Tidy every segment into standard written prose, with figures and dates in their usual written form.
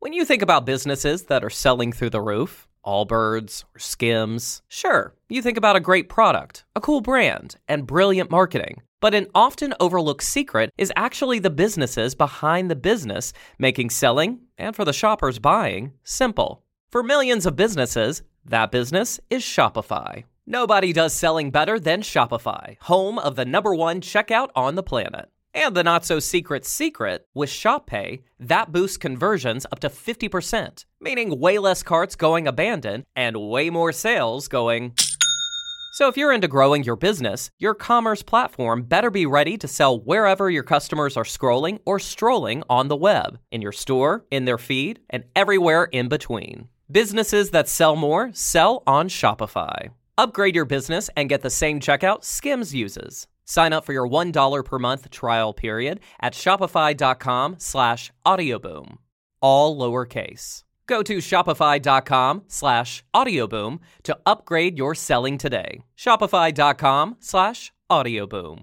When you think about businesses that are selling through the roof, Allbirds or Skims, sure, you think about a great product, a cool brand, and brilliant marketing. But an often overlooked secret is actually the businesses behind the business, making selling, and for the shoppers buying, simple. For millions of businesses, that business is Shopify. Nobody does selling better than Shopify, home of the #1 checkout on the planet. And the not-so-secret secret, with ShopPay, that boosts conversions up to 50%, meaning way less carts going abandoned and way more sales going... So if you're into growing your business, your commerce platform better be ready to sell wherever your customers are scrolling or strolling on the web, in your store, in their feed, and everywhere in between. Businesses that sell more sell on Shopify. Upgrade your business and get the same checkout Skims uses. Sign up for your $1 per month trial period at shopify.com/audioboom. All lowercase. Go to shopify.com/audioboom to upgrade your selling today. Shopify.com/audioboom.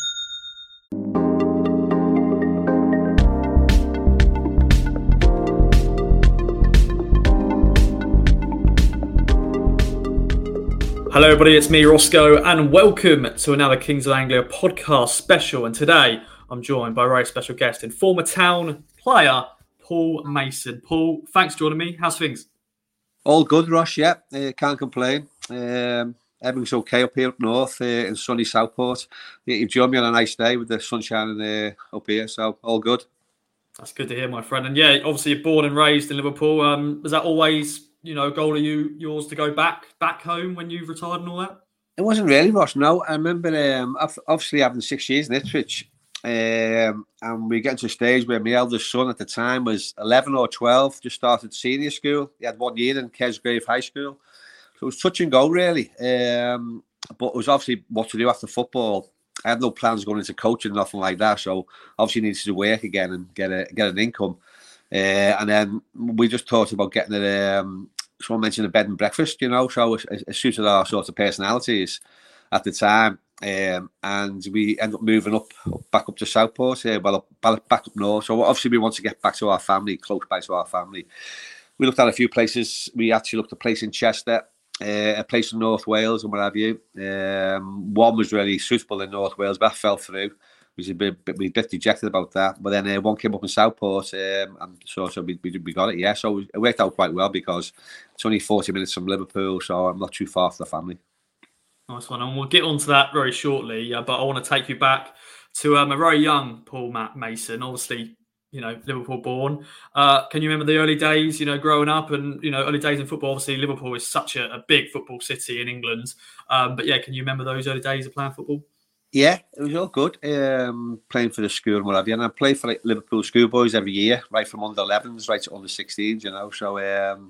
Hello everybody, it's me Roscoe and welcome to another Kings of Anglia podcast special, and today I'm joined by a very special guest in former Town player Paul Mason. Paul, thanks for joining me. How's things? All good, Ross, yeah. Can't complain. Everything's okay up here up north in sunny Southport. You've joined me on a nice day with the sunshine up here, so all good. That's good to hear, my friend. And yeah, obviously you're born and raised in Liverpool. Was that always, a goal of yours to go back home when you've retired and all that? It wasn't really, Ross, no. I remember obviously having 6 years in Ipswich, and we get to a stage where my eldest son at the time was 11 or 12, just started senior school. He had 1 year in Kesgrave High School. So it was touch and go, really. But it was obviously what to do after football. I had no plans going into coaching, nothing like that. So obviously needed to work again and get an income. And then we just thought about getting someone mentioned a bed and breakfast, so it suited our sort of personalities at the time. And we ended up moving back up to Southport, back up north. So obviously we want to get back to our family, close by to our family. We looked at a few places. We actually looked at a place in Chester, a place in North Wales and what have you. One was really suitable in North Wales, but that fell through. We were a bit dejected about that. But then one came up in Southport, and so we got it, yeah. So it worked out quite well because it's only 40 minutes from Liverpool, so I'm not too far from the family. Nice one, and we'll get onto that very shortly. But I want to take you back to a very young Paul Mason, obviously, Liverpool born. Can you remember the early days, growing up and, early days in football? Obviously, Liverpool is such a big football city in England. But yeah, can you remember those early days of playing football? Yeah, it was all good. Playing for the school and what have you. And I played for Liverpool schoolboys every year, right from under 11s right to under 16s, So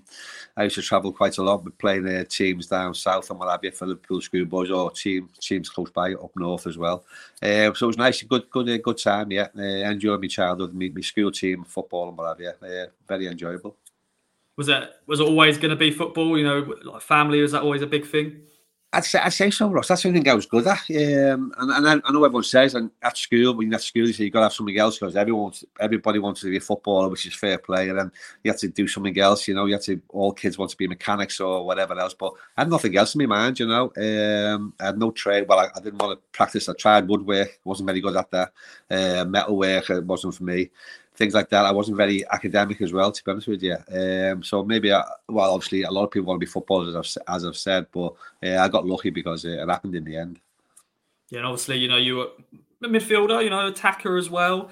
I used to travel quite a lot with playing teams down south and what have you for Liverpool schoolboys or teams close by up north as well. So it was nice, good time, yeah. Enjoyed my childhood, my school team, football and what have you. Very enjoyable. Was it always going to be football? Like family, was that always a big thing? I'd say so, Ross. That's something I was good at. And I know everyone says, and at school, when you're at school, you say you've got to have something else because everybody wants to be a footballer, which is fair play. And then you have to do something else, all kids want to be mechanics or whatever else. But I had nothing else in my mind, I had no trade. Well, I didn't want to practice. I tried woodwork, wasn't very good at that. Metalwork, it wasn't for me. Things like that. I wasn't very academic as well, to be honest with you. So maybe, obviously, a lot of people want to be footballers, as I've said, but I got lucky because it happened in the end. Yeah, and obviously, you were a midfielder, attacker as well.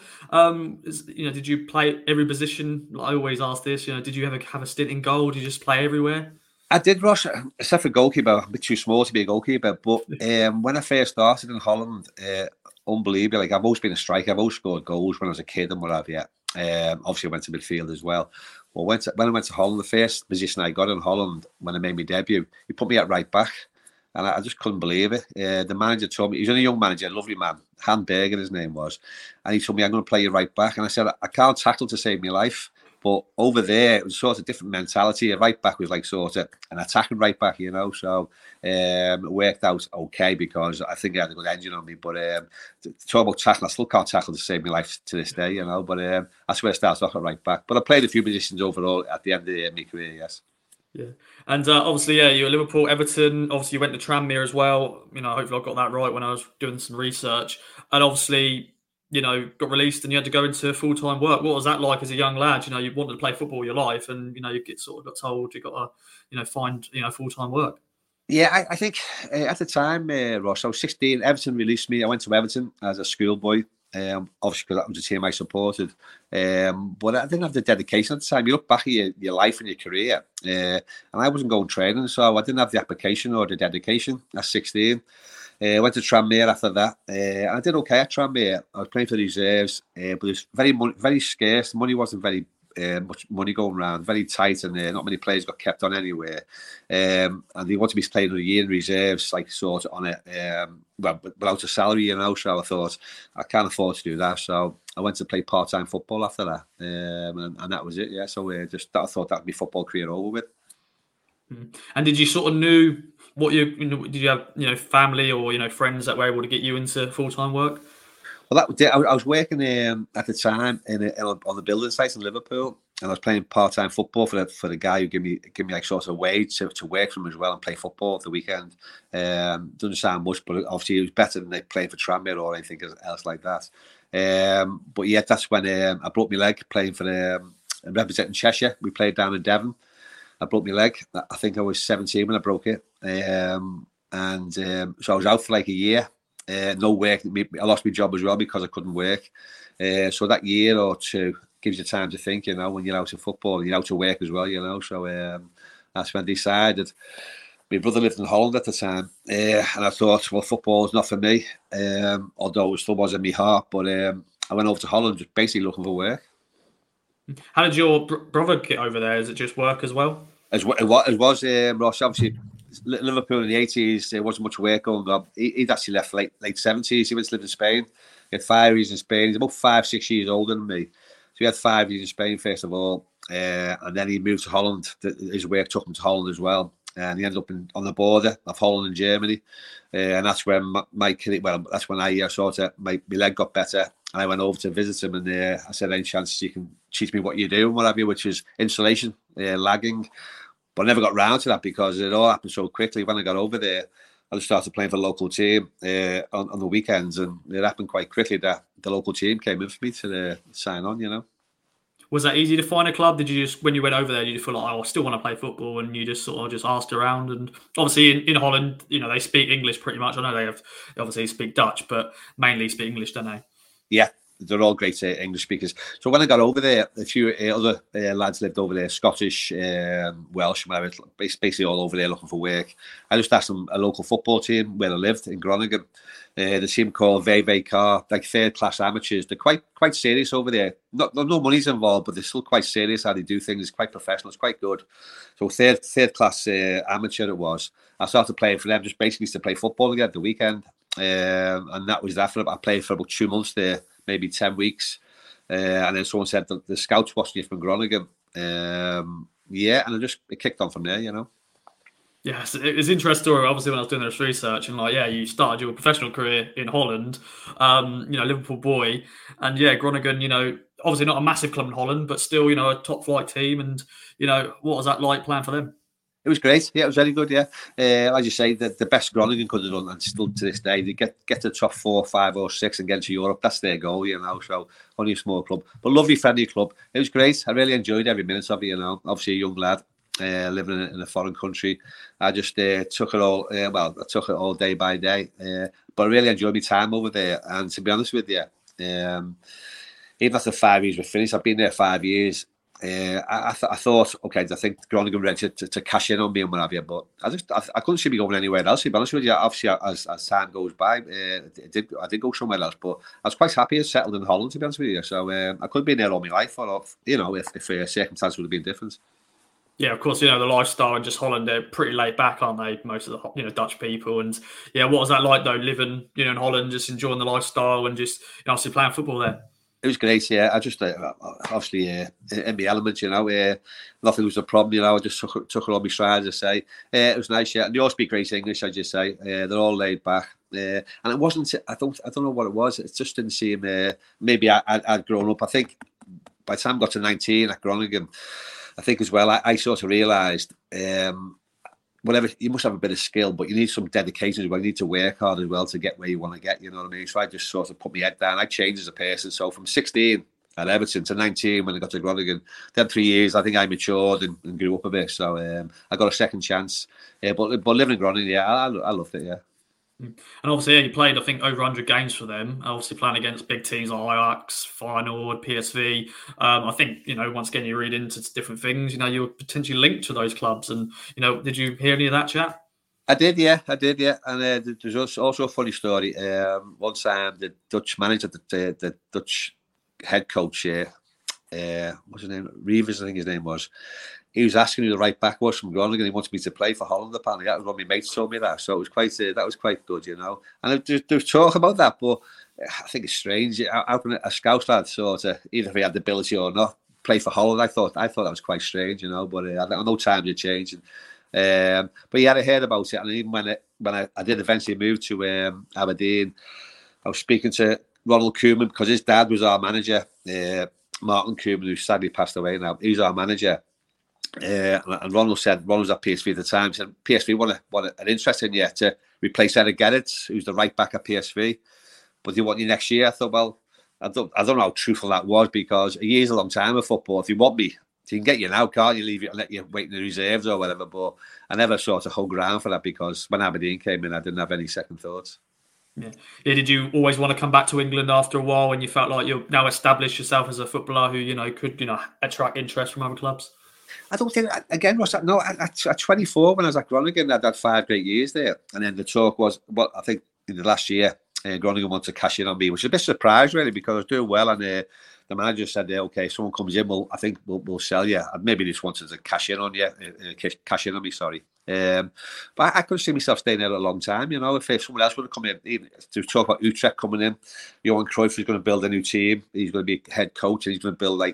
Did you play every position? I always ask this. Did you ever have a stint in goal? Did you just play everywhere? I did, Ross, except for goalkeeper. I'm a bit too small to be a goalkeeper. But when I first started in Holland, unbelievable. Like, I've always been a striker. I've always scored goals when I was a kid and what have you. Obviously, I went to midfield as well. Well, when I went to Holland, the first position I got in Holland when I made my debut, he put me at right back. And I just couldn't believe it. The manager told me, he was only a young manager, a lovely man, Han Berger his name was. And he told me, I'm going to play you right back. And I said, I can't tackle to save my life, But over there, it was sort of different mentality. A right back was like sort of an attacking right back, you know. So it worked out okay because I think I had a good engine on me. But to talk about tackling, I still can't tackle to save my life to this day, you know. But that's where I started off at right back. But I played a few positions overall at the end of my career, yes. Yeah, and obviously, yeah, you were Liverpool, Everton. Obviously, you went to Tranmere as well. You know, hopefully, I got that right when I was doing some research. And obviously, you know, got released and you had to go into full-time work. What was that like as a young lad? You know, you wanted to play football all your life, and you know, you got told you got to, you know, find full-time work. Yeah, I think at the time, Ross, I was 16. Everton released me. I went to Everton as a schoolboy. Obviously, because that was the team I supported. But I didn't have the dedication at the time. You look back at your life and your career, and I wasn't going training, so I didn't have the application or the dedication at 16. I went to Tranmere after that. I did okay at Tranmere. I was playing for the reserves, but it was very scarce. The money wasn't very much money going around, very tight, and not many players got kept on anywhere. And they wanted me to play another year in reserves, like sort of on it, without a salary, you know. So I thought I can't afford to do that. So I went to play part-time football after that, and that was it. Yeah. So I thought that would be football career over with. And did you sort of knew what did you have family or friends that were able to get you into full-time work? Well, I was working at the time on the building site in Liverpool, and I was playing part-time football for the guy who gave me like sort of a wage to work for him as well and play football at the weekend. Doesn't sound much, but obviously it was better than playing for Tranmere or anything else like that. But yeah, that's when I broke my leg playing for representing Cheshire. We played down in Devon. I broke my leg. I think I was 17 when I broke it, so I was out for like a year. No work. I lost my job as well because I couldn't work. So that year or two gives you time to think, when you're out of football and you're out of work as well, So that's when I decided. My brother lived in Holland at the time, and I thought, well, football is not for me, although it still was in my heart. But I went over to Holland just basically looking for work. How did your brother get over there? Is it just work as well? It was Ross, obviously. Liverpool in the 80s, there wasn't much work going on. He'd actually left late 70s. He went to live in Spain. He had 5 years in Spain. He's about 5-6 years older than me. So he had 5 years in Spain, first of all. And then he moved to Holland. His work took him to Holland as well. And he ended up on the border of Holland and Germany. And that's when that's when I sort of, my leg got better. And I went over to visit him. And I said, any chance you can teach me what you do and what have you, which is insulation, lagging. But I never got round to that because it all happened so quickly. When I got over there, I just started playing for the local team on the weekends, and it happened quite quickly that the local team came in for me to sign on, Was that easy to find a club? Did you just, when you went over there, you just feel like, I still want to play football, and you just sort of just asked around? And obviously in Holland, they speak English pretty much. I know they obviously speak Dutch, but mainly speak English, don't they? Yeah. They're all great English speakers. So when I got over there, a few other lads lived over there, Scottish, Welsh, basically all over there looking for work. I just asked them a local football team where I lived in Groningen. The team called VVK, like third-class amateurs. They're quite serious over there. No money's involved, but they're still quite serious how they do things. It's quite professional. It's quite good. So third-class amateur it was. I started playing for them just basically to play football again at the weekend. And that was that for I played for about 2 months there. Maybe 10 weeks. And then someone said the scouts watching you from Groningen. And it kicked on from there, Yes, it was interesting story. Obviously, when I was doing this research, and you started your professional career in Holland, Liverpool boy. And Groningen, obviously not a massive club in Holland, but still, a top flight team. And, what was that like playing for them? It was great. Yeah, it was very good. Yeah, as you say, the best Groningen could have done, and still to this day, they get to the top 4, 5, or 6 and get to Europe. That's their goal, So only a small club, but lovely, friendly club. It was great. I really enjoyed every minute of it. Obviously a young lad living in a foreign country. I just took it all. I took it all day by day. But I really enjoyed my time over there. And to be honest with you, even after 5 years were finished, I've been there 5 years. I thought, okay, I think Groningen ready to cash in on me and what have you, but I couldn't see me going anywhere else. To be honest with you, obviously as time goes by, I did go somewhere else, but I was quite happy and settled in Holland, to be honest with you. So I could have been there all my life, or if circumstances would have been different. Yeah, of course, the lifestyle in just Holland, they're pretty laid back, aren't they? Most of the Dutch people. And what was that like though, living in Holland, just enjoying the lifestyle and just obviously playing football there? It was great, yeah. I just obviously in the element, nothing was a problem, I just took it on my stride, as I say. It was nice, yeah. And they all speak great English, as you say. They're all laid back, and it wasn't. I don't know what it was. It just didn't seem. Maybe I'd grown up. I think by the time I got to 19 at Groningen, I think as well, I sort of realised. Whatever, you must have a bit of skill, but you need some dedication as well. You need to work hard as well to get where you want to get, you know what I mean? So I just sort of put my head down. I changed as a person. So from 16 at Everton to 19 when I got to Groningen, then 3 years, I think I matured and grew up a bit. So I got a second chance. But living in Groningen, yeah, I loved it, yeah. And obviously, you played, I think, over 100 games for them. Obviously, playing against big teams like Ajax, Feyenoord, PSV. I think, once again, you read into different things. You're potentially linked to those clubs. And, did you hear any of that chat? I did, yeah. And there's also a funny story. One time, the Dutch manager, the Dutch head coach, what's his name? Reeves, I think his name was. He was asking who the right back was from Groningen. He wanted me to play for Holland, apparently. That was one of my mates told me that. So it was that was quite good, And there's talk about that, but I think it's strange. How can a Scouse lad sort of, either if he had the ability or not, play for Holland? I thought that was quite strange, But I know times are changing. But yeah, I heard about it, and even when I did eventually move to Aberdeen, I was speaking to Ronald Koeman because his dad was our manager, Martin Koeman, who sadly passed away now. He was our manager. And Ronald was at PSV at the time. He said PSV want an interest in you to replace Eric Gerrits, who's the right back at PSV. But they want you next year. I thought, well, I don't know how truthful that was, because a year's a long time of football. If you want me, you can get you now, can't you? Leave it and let you wait in the reserves or whatever. But I never sort of hung around for that, because when Aberdeen came in, I didn't have any second thoughts. Yeah. Did you always want to come back to England after a while when you felt like you've now established yourself as a footballer who could attract interest from other clubs? I don't think, again, Ross, no, at 24, when I was at Groningen, I'd had 5 great years there. And then the talk was, well, I think in the last year, Groningen wanted to cash in on me, which is a bit surprised, really, because I was doing well. And the manager said, okay, someone comes in, I think we'll sell you. And maybe they just wanted to cash in on me, sorry. But I couldn't see myself staying there a long time, if someone else would have come in, even to talk about Utrecht coming in, Johan Cruyff is going to build a new team, he's going to be head coach, and he's going to build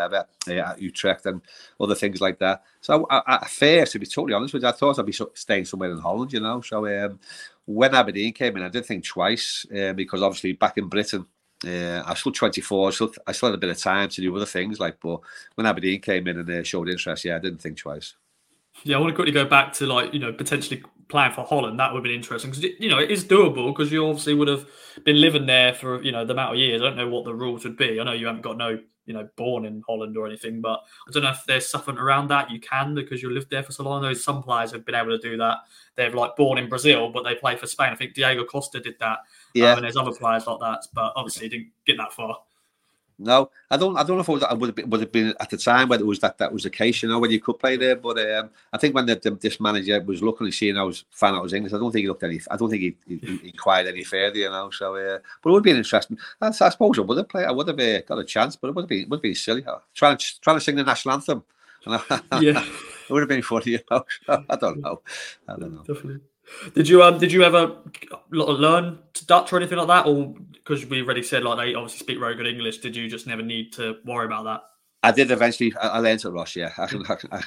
at Utrecht and other things like that. So at first, to be totally honest with you, I thought I'd be staying somewhere in Holland, So when Aberdeen came in, I did think twice, because obviously back in Britain, I was still 24, so I still had a bit of time to do other things, but when Aberdeen came in and showed interest, I didn't think twice. Yeah, I want to quickly go back to potentially playing for Holland. That would have been interesting because it is doable, because you obviously would have been living there for the amount of years. I don't know what the rules would be. I know you haven't got born in Holland or anything, but I don't know if there's something around that you can, because you lived there for so long. I know some players have been able to do that. They've born in Brazil, but they play for Spain. I think Diego Costa did that. Yeah, and there's other players like that, but obviously didn't get that far. No, I don't know if I would have been at the time whether it was that was the case, when you could play there. But I think when this manager was looking and seeing I was English, I don't think he looked any. I don't think he inquired any further, So, but it would have been interesting. I suppose I would have played. I would have got a chance, but it would have been silly. Trying to sing the national anthem. Yeah, it would have been funny. I don't know. Definitely. Did you ever learn Dutch or anything like that, or because we already said they obviously speak very good English? Did you just never need to worry about that? I did eventually. I learned it, Ross. Yeah, I can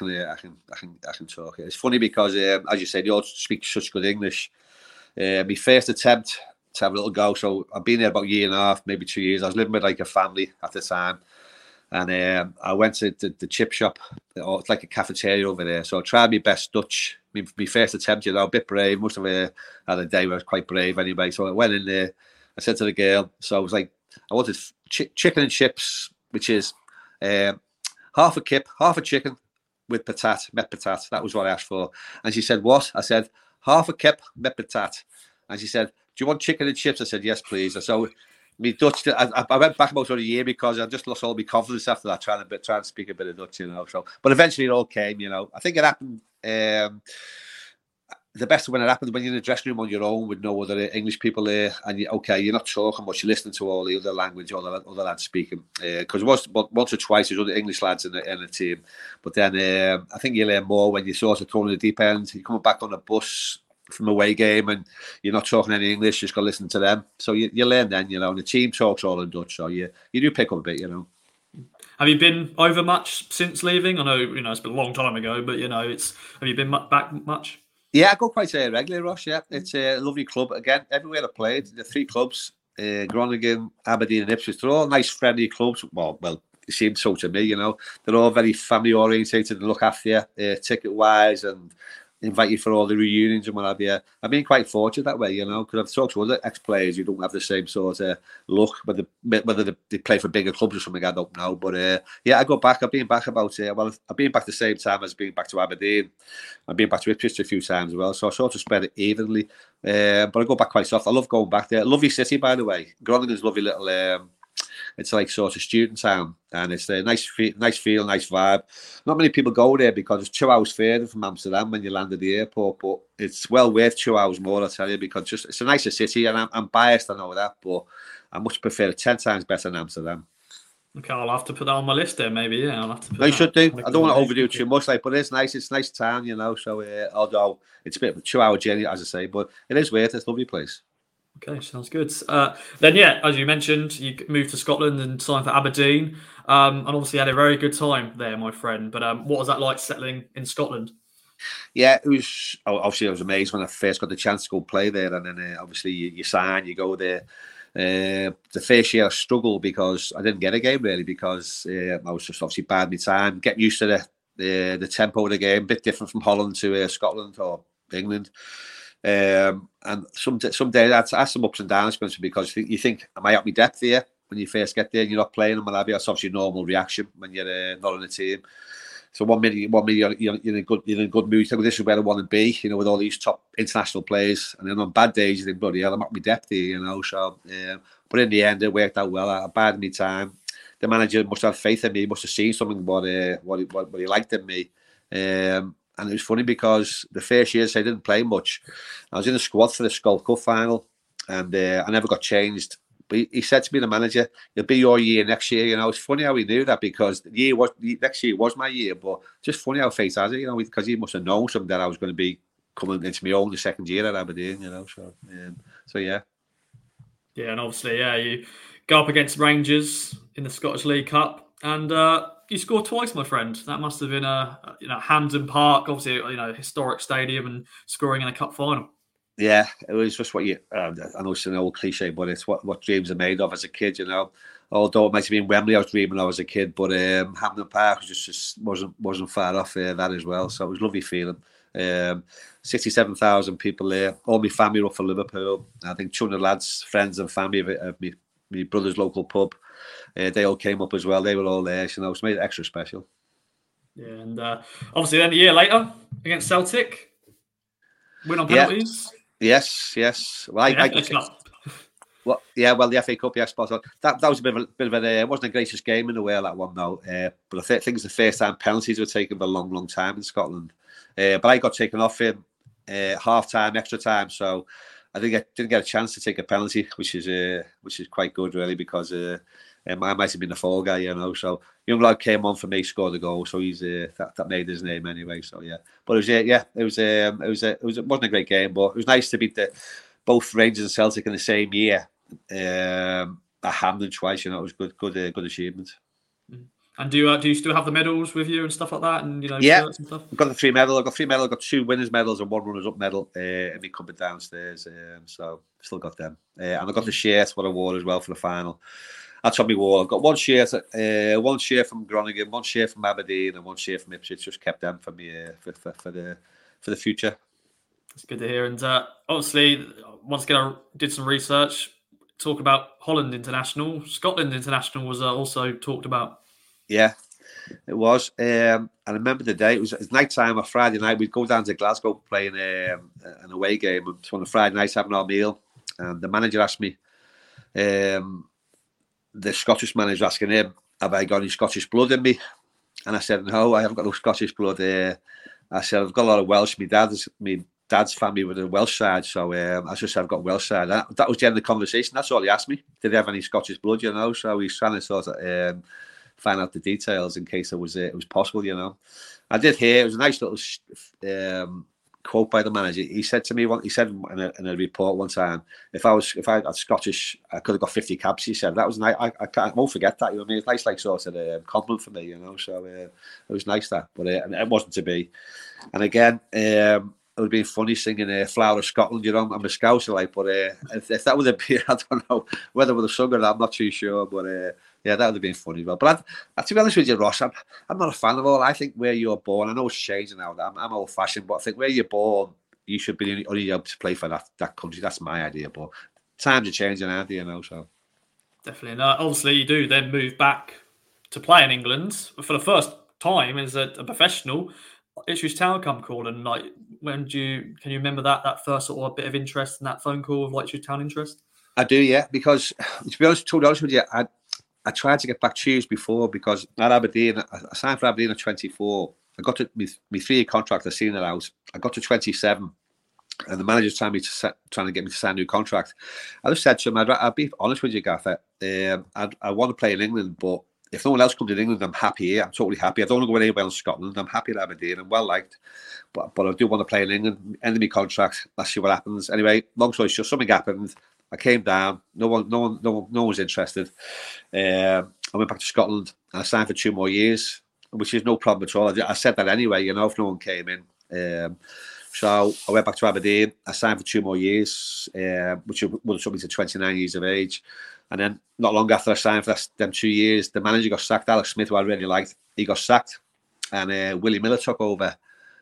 talk. It's funny because, as you said, you all speak such good English. My first attempt to have a little go. So I've been there about a year and a half, maybe 2 years. I was living with a family at the time. And I went to the chip shop, or it's like a cafeteria over there. So I tried my best Dutch. My first attempt, a bit brave. Must have had a day where I was quite brave anyway. So I went in there. I said to the girl, so I was like, I wanted chicken and chips, which is half a kip, half a chicken with patat, met patat. That was what I asked for. And she said, what? I said, half a kip, met patat. And she said, do you want chicken and chips? I said, yes, please. And so me Dutch, I went back about a year because I just lost all my confidence after that, trying to speak a bit of Dutch, So, but eventually it all came, I think it happened. The best when it happened when you're in the dressing room on your own with no other English people there, and you're not talking much, you're listening to all the other language, all the other lads speaking. Because once or twice there's other English lads in the team, but then I think you learn more when you're sort of thrown in the deep end. You're coming back on a bus from away game, and you're not talking any English, just got to listen to them. So you learn then, and the team talks all in Dutch, so you do pick up a bit, Have you been over much since leaving? I know, it's been a long time ago, but have you been back much? Yeah, I go quite regularly, Ross. Yeah, it's a lovely club. Again, everywhere I played, the 3 clubs, Groningen, Aberdeen, and Ipswich, they're all nice, friendly clubs. Well, it seemed so to me. They're all very family orientated and look after you, ticket wise, and invite you for all the reunions and what have you. I've been quite fortunate that way, because I've talked to other ex-players who don't have the same sort of look, whether they play for bigger clubs or something, I don't know. But yeah, I go back. I've been back I've been back the same time as being back to Aberdeen. I've been back to Ipswich a few times as well, so I sort of spread it evenly. But I go back quite soft. I love going back there. Lovely city, by the way. Groningen's lovely little. It's like sort of student town, and it's a nice feel, nice vibe. Not many people go there because it's 2 hours further from Amsterdam when you land at the airport, but it's well worth 2 hours more, I tell you, because it's a nicer city, and I'm biased, I know that, but I much prefer it 10 times better than Amsterdam. Okay, I'll have to put that on my list there, maybe. Yeah, I'll have to put no, you should do. I don't want to overdo it too much, but it's nice. It's a nice town, so although it's a bit of a 2 hour journey, as I say, but it is worth it. It's a lovely place. Okay, sounds good. Then, yeah, as you mentioned, you moved to Scotland and signed for Aberdeen, and obviously had a very good time there, my friend. But what was that like settling in Scotland? Yeah, it was. Obviously, I was amazed when I first got the chance to go play there, and then obviously you sign, you go there. The first year I struggled because I didn't get a game really, because I was just obviously bad my time, getting used to the tempo of the game, a bit different from Holland to Scotland or England. And some days I had some ups and downs because you think, am I at my depth here when you first get there and you're not playing, and that's obviously a normal reaction when you're not on a team. So one minute you're in a good mood. You think, this is where I want to be, with all these top international players. And then on bad days, you think, bloody hell, I'm at my depth here, So, but in the end, it worked out well. I bided my time. The manager must have faith in me. He must have seen something what he liked in me. And it was funny because the first years I didn't play much. I was in the squad for the Skol Cup final, and I never got changed. But he said to me, the manager, "It'll be your year next year." It's funny how he knew that, because next year was my year. But just funny how fate has it, because he must have known something that I was going to be coming into my own the second year at Aberdeen, So yeah. Yeah, and obviously, you go up against Rangers in the Scottish League Cup, and you scored twice, my friend. That must have been Hampden Park, obviously, historic stadium, and scoring in a cup final. Yeah, it was just what I know it's an old cliche, but it's what dreams are made of as a kid, Although it might have been Wembley I was dreaming of as a kid, but Hampden Park just wasn't far off that as well. So it was a lovely feeling. 67,000 people there. All my family were up for Liverpool. I think 200 lads, friends and family of my brother's local pub. They all came up as well. They were all there, so it made it extra special. Yeah, and obviously then a year later against Celtic, win on penalties. Yes. Well, the FA Cup, spot on. That was a bit of it wasn't a greatest game in the way, that one though. But I think it's the first time penalties were taken for a long time in Scotland. But I got taken off in half time, extra time, so I didn't get a chance to take a penalty, which is quite good really, because I might have been the fall guy, So young lad came on for me, scored a goal, so he's that made his name anyway. So yeah, but it wasn't a great game, but it was nice to beat both Rangers and Celtic in the same year. At Hampden twice, it was good achievement. And do you still have the medals with you and stuff like that? And shirts and stuff? I've got the 3 medals. I've got 3 medals. I've got 2 winners' medals and 1 runners-up medal in my cupboard downstairs. So still got them. And I've got the shirt what I wore as well for the final. That's on my wall. I've got 1 shirt from Groningen, 1 shirt from Aberdeen, and 1 shirt from Ipswich. Just kept them for me for the future. That's good to hear. And obviously, once again, I did some research. Talk about Holland International. Scotland International was also talked about. Yeah, it was. And I remember the day. It was night time on Friday night. We'd go down to Glasgow playing an away game. It was on a Friday night having our meal. And the manager asked me, the Scottish manager asking him, have I got any Scottish blood in me? And I said, no, I haven't got no Scottish blood. I said, I've got a lot of Welsh. My dad's family with a Welsh side, so I just said I've got Welsh side. That was the end of the conversation. That's all he asked me. Did he have any Scottish blood, So he's trying to sort of find out the details in case it was possible, I did hear it was a nice little quote by the manager. He said to me, he said in a report one time, if I got Scottish, I could have got 50 caps. He said that was nice. I won't forget that. You know what I mean? It's nice, like sort of a compliment for me. You know, so it was nice that, but it wasn't to be. And again, it would have been funny singing "Flower of Scotland." You know, I'm a Scouser, like, but if that would have been, I don't know whether it would have sung it. I'm not too sure, but. Yeah, that would have been funny. But to be honest with you, Ross, I'm not a fan of all. I think where you're born, I know it's changing now. I'm old-fashioned, but I think where you're born, you should be only able to play for that country. That's my idea. But times are changing, aren't they? You know, so definitely. And obviously, you do then move back to play in England for the first time as a professional. Ipswich Town come calling. Like, can you remember that first sort of bit of interest in that phone call of Ipswich Town interest? I do, yeah. Because to be honest with you, I tried to get back 2 years before because at Aberdeen, I signed for Aberdeen at 24. I got to my 3-year contract. I seen it out. I got to 27, and the manager's trying to get me to sign a new contract. I just said to him, "I'll be honest with you, Gaffer. I want to play in England, but if no one else comes in England, I'm happy here. I'm totally happy. I don't want to go anywhere in Scotland. I'm happy at Aberdeen. I'm well liked, but I do want to play in England. End of my contract. Let's see what happens." Anyway, long story short, something happened. I came down. No one was interested. I went back to Scotland and I signed for 2 more years, which is no problem at all. I said that anyway, you know, if no one came in. So I went back to Aberdeen. I signed for 2 more years, which would have took me to 29 years of age. And then not long after I signed for them 2 years, the manager got sacked. Alex Smith, who I really liked, he got sacked, and Willie Miller took over.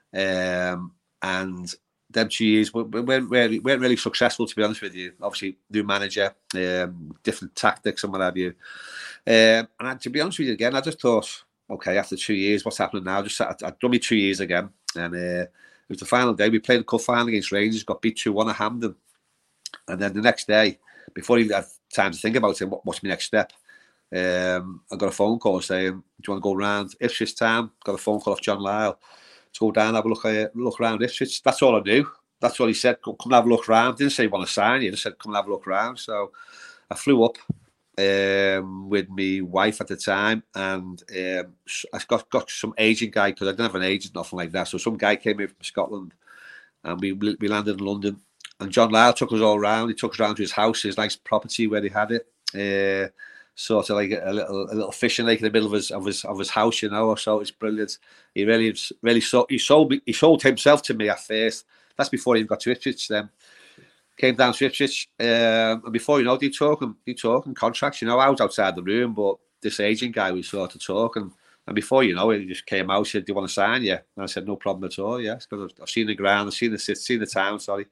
And them 2 years weren't really successful, to be honest with you. Obviously, new manager, different tactics and what have you. And to be honest with you, again, I just thought, okay, after 2 years, what's happening now? I'd done me 2 years again, and it was the final day. We played the cup final against Rangers, got beat 2-1 at Hampden, and then the next day, before I even had time to think about it, what's my next step? I got a phone call saying, "Do you want to go round Ipswich Town?" Got a phone call off John Lyle to go down, have a look around Ipswich. That's all I knew. That's all he said. Come and have a look around. Didn't say he want to sign you. He just said, "Come and have a look around." So I flew up with my wife at the time, and I got some agent guy, because I didn't have an agent, nothing like that. So some guy came in from Scotland, and we landed in London. And John Lyle took us all around. He took us around to his house, his nice property where he had it. Sort of like a little fishing lake in the middle of his house, you know. So it's brilliant. He really sold himself to me at first. That's before he even got to Ipswich. Then came down to Ipswich, and before you know, they talking contracts. You know, I was outside the room, but this agent guy was sort of talking. And before you know it, he just came out, said, "Do you want to sign?" Yeah, and I said, "No problem at all." Yes, because I've seen the ground, I've seen the town. Sorry,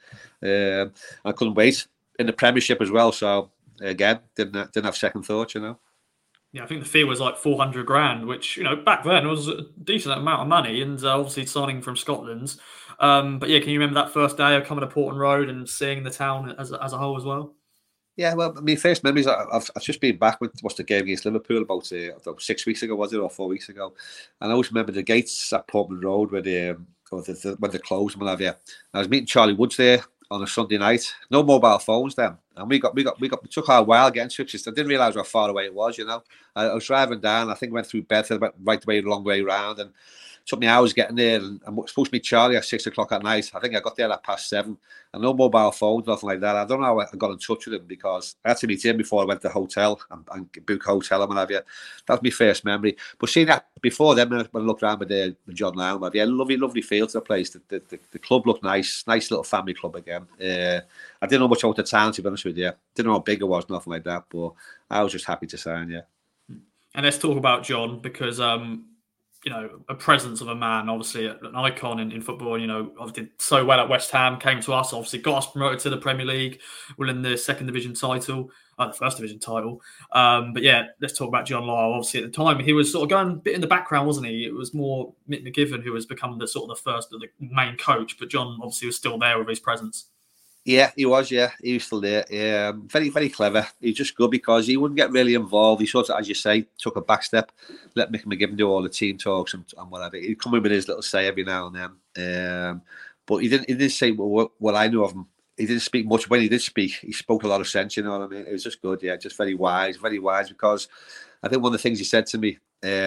I couldn't wait in the Premiership as well. So again, didn't have second thoughts, you know. Yeah, I think the fee was like 400 grand, which, you know, back then was a decent amount of money, and obviously signing from Scotland. But yeah, can you remember that first day of coming to Portland Road and seeing the town as a whole as well? Yeah, well, my first memories, I've just been back with the game against Liverpool about 6 weeks ago, was it, or 4 weeks ago? And I always remember the gates at Portland Road when they closed and what have you. I was meeting Charlie Woods there on a Sunday night. No mobile phones then, and we took our while getting switches. I didn't realise how far away it was. You know, I was driving down. I think went through Bedford, went right the way, the long way around, and took me hours getting there. And I'm supposed to meet Charlie at 6 o'clock at night. I think I got there at 7:30, and no mobile phones, nothing like that. I don't know how I got in touch with him, because I had to meet him before I went to the hotel and book a hotel and what have you. That was my first memory. But seeing that before then, when I looked around with John Lyle, what have you, lovely feel to the place. The club looked nice little family club again. I didn't know much about the town, to be honest with you. Didn't know how big it was, nothing like that. But I was just happy to sign, yeah. And let's talk about John, because you know, a presence of a man, obviously an icon in football. You know, obviously did so well at West Ham, came to us, obviously got us promoted to the Premier League, winning the second division title, the first division title. But yeah, let's talk about John Lyle. Obviously at the time, he was sort of going a bit in the background, wasn't he? It was more Mick McGivern who was becoming the first, the main coach, but John obviously was still there with his presence. Yeah, he was. Yeah, he was still there. Very, very clever. He's just good because he wouldn't get really involved. He sort of, as you say, took a back step, let Mick McGivern do all the team talks and whatever. He'd come in with his little say every now and then. But he didn't say what I knew of him. He didn't speak much. When he did speak, he spoke a lot of sense. You know what I mean? It was just good. Yeah, just very wise. Because I think one of the things he said to me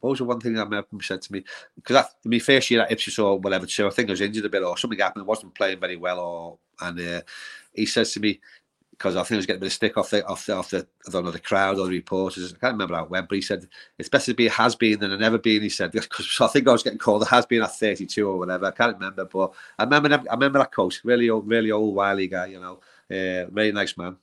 what was the one thing I remember him said to me? Because my first year at Ipswich or whatever, so I think I was injured a bit or something happened. I wasn't playing very well, and he says to me, because I think I was getting a bit of stick off the I don't know, the crowd or the reporters. I can't remember how it went, but he said it's better to be a has-been than a never-been. He said, because I think I was getting called a has-been at 32 or whatever. I can't remember, but I remember that coach, really old wily guy, you know, very nice man.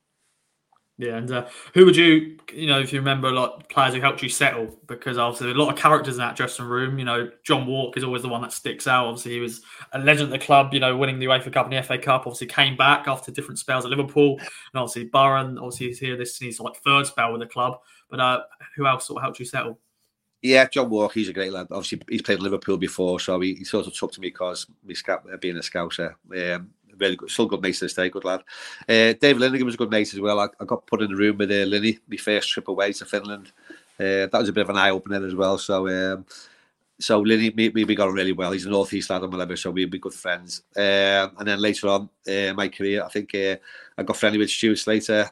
Yeah, and who would you know, if you remember, like players who helped you settle? Because obviously a lot of characters in that dressing room. You know, John Walk is always the one that sticks out. Obviously, he was a legend at the club. You know, winning the UEFA Cup and the FA Cup. Obviously, came back after different spells at Liverpool, and obviously Burren. Obviously, he's here. This is like third spell with the club. But who else sort of helped you settle? Yeah, John Walk, he's a great lad. Obviously, he's played in Liverpool before, so he sort of took to me because being a Scouser. Really good, still good mates to this day, good lad. Dave Linnigan was a good mate as well. I got put in the room with Linny, my first trip away to Finland. That was a bit of an eye-opener as well. So Linny, we got on really well. He's a North East lad and whatever, so we'd be good friends. And then later on my career, I think I got friendly with Stuart Slater.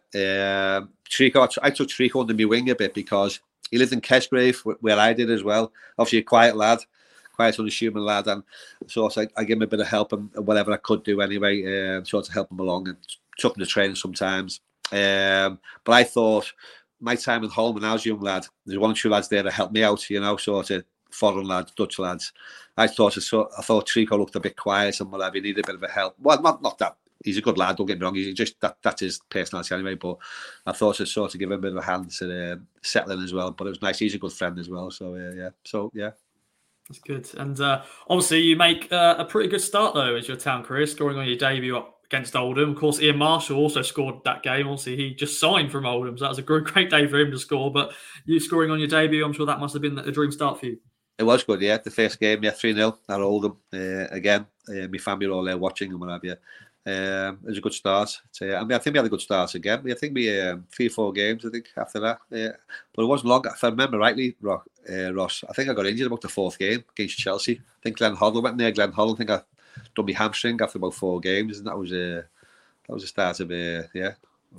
Trico, I took Trico under my wing a bit because he lived in Kesgrave, where I did as well. Obviously, a quiet lad, quiet, unassuming lad, and so I gave him a bit of help and whatever I could do anyway, sort of help him along and took him to training sometimes. But I thought my time in Holm when I was a young lad, there's one or two lads there that helped me out, you know, sort of foreign lads, Dutch lads. I thought Trico looked a bit quiet and whatever. He needed a bit of a help. Well, not that. He's a good lad, don't get me wrong. He's just that's his personality anyway. But I thought I'd sort of give him a bit of a hand to settling as well. But it was nice. He's a good friend as well. So yeah. That's good. And obviously, you make a pretty good start though as your town career, scoring on your debut up against Oldham. Of course, Ian Marshall also scored that game. Obviously, he just signed from Oldham, so that was a great day for him to score. But you scoring on your debut, I'm sure that must have been a dream start for you. It was good, yeah. The first game, 3-0 at Oldham. Again, my family were all there watching and what have you. It was a good start. I think we had a good start again. I think we 3-4 games, I think, after that. But it wasn't long. If I remember rightly, Ross, I think I got injured about the fourth game against Chelsea. I think Glenn Hoddle went there. Glenn Hoddle, I think I done my hamstring after about 4 games, and that was the start of a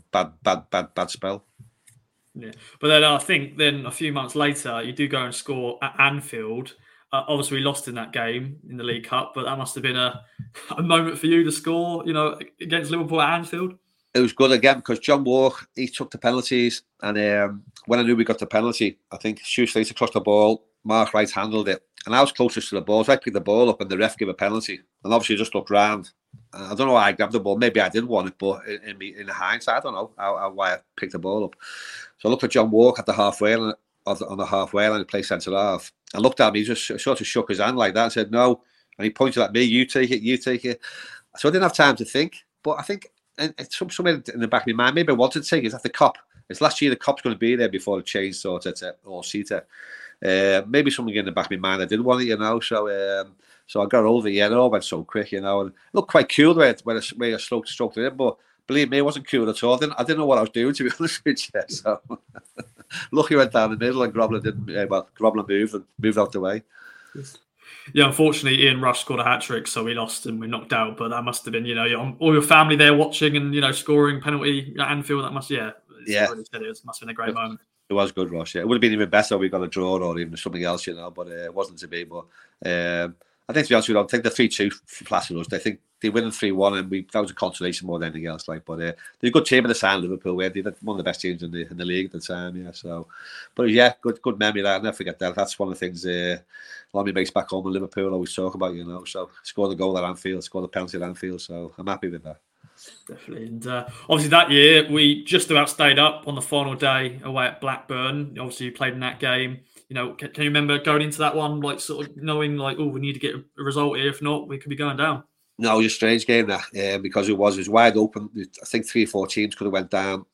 bad spell. Yeah, but then I think a few months later, you do go and score at Anfield. Obviously, we lost in that game in the League Cup, but that must have been a moment for you to score, you know, against Liverpool at Anfield. It was good again because John Walk, he took the penalties, and when I knew we got the penalty, I think Stuart Slater crossed the ball, Mark Wright handled it, and I was closest to the ball, so I picked the ball up and the ref gave a penalty, and obviously just looked round. I don't know why I grabbed the ball, maybe I didn't want it, but in hindsight, I don't know why I picked the ball up. So I looked at John Walk at the halfway line, on the halfway line, he played centre half. I looked at him, he just sort of shook his hand like that and said, no. And he pointed at me, you take it. So I didn't have time to think. But I think somewhere in the back of my mind, maybe I wanted to take it. It's at the Cop. It's last year the Cop's going to be there before the change sort of to all-seater. Maybe something in the back of my mind, I didn't want it, you know. So I got over it, yeah, it all went so quick, you know. And it looked quite cool when I stroked it in, but believe me, it wasn't cool at all. I didn't know what I was doing, to be honest with you. So lucky went down the middle and Grobbler moved out the way. Yeah, unfortunately, Ian Rush scored a hat-trick, so we lost and we knocked out. But that must have been, you know, all your family there watching and, you know, scoring penalty at Anfield. That must, yeah. Really said it must have been a great moment. It was good, Rush. Yeah, it would have been even better if we got a draw or even something else, you know. But it wasn't to be. But I think, to be honest with you, I think the 3-2 flattered us. I think they win 3-1, and that was a consolation more than anything else. But they're a good team at the time, Liverpool. They're one of the best teams in the league at the time. Yeah, so, but yeah, good memory. I'll never forget that. That's one of the things a lot of my mates back home in Liverpool always talk about. You know, so scored the goal at Anfield, scored the penalty at Anfield. So I'm happy with that. Definitely. And obviously that year we just about stayed up on the final day away at Blackburn. Obviously you played in that game. You know, can you remember going into that one, like sort of knowing like, oh, we need to get a result here. If not, we could be going down. No, it was a strange game that because it was wide open. I think 3 or 4 teams could have went down.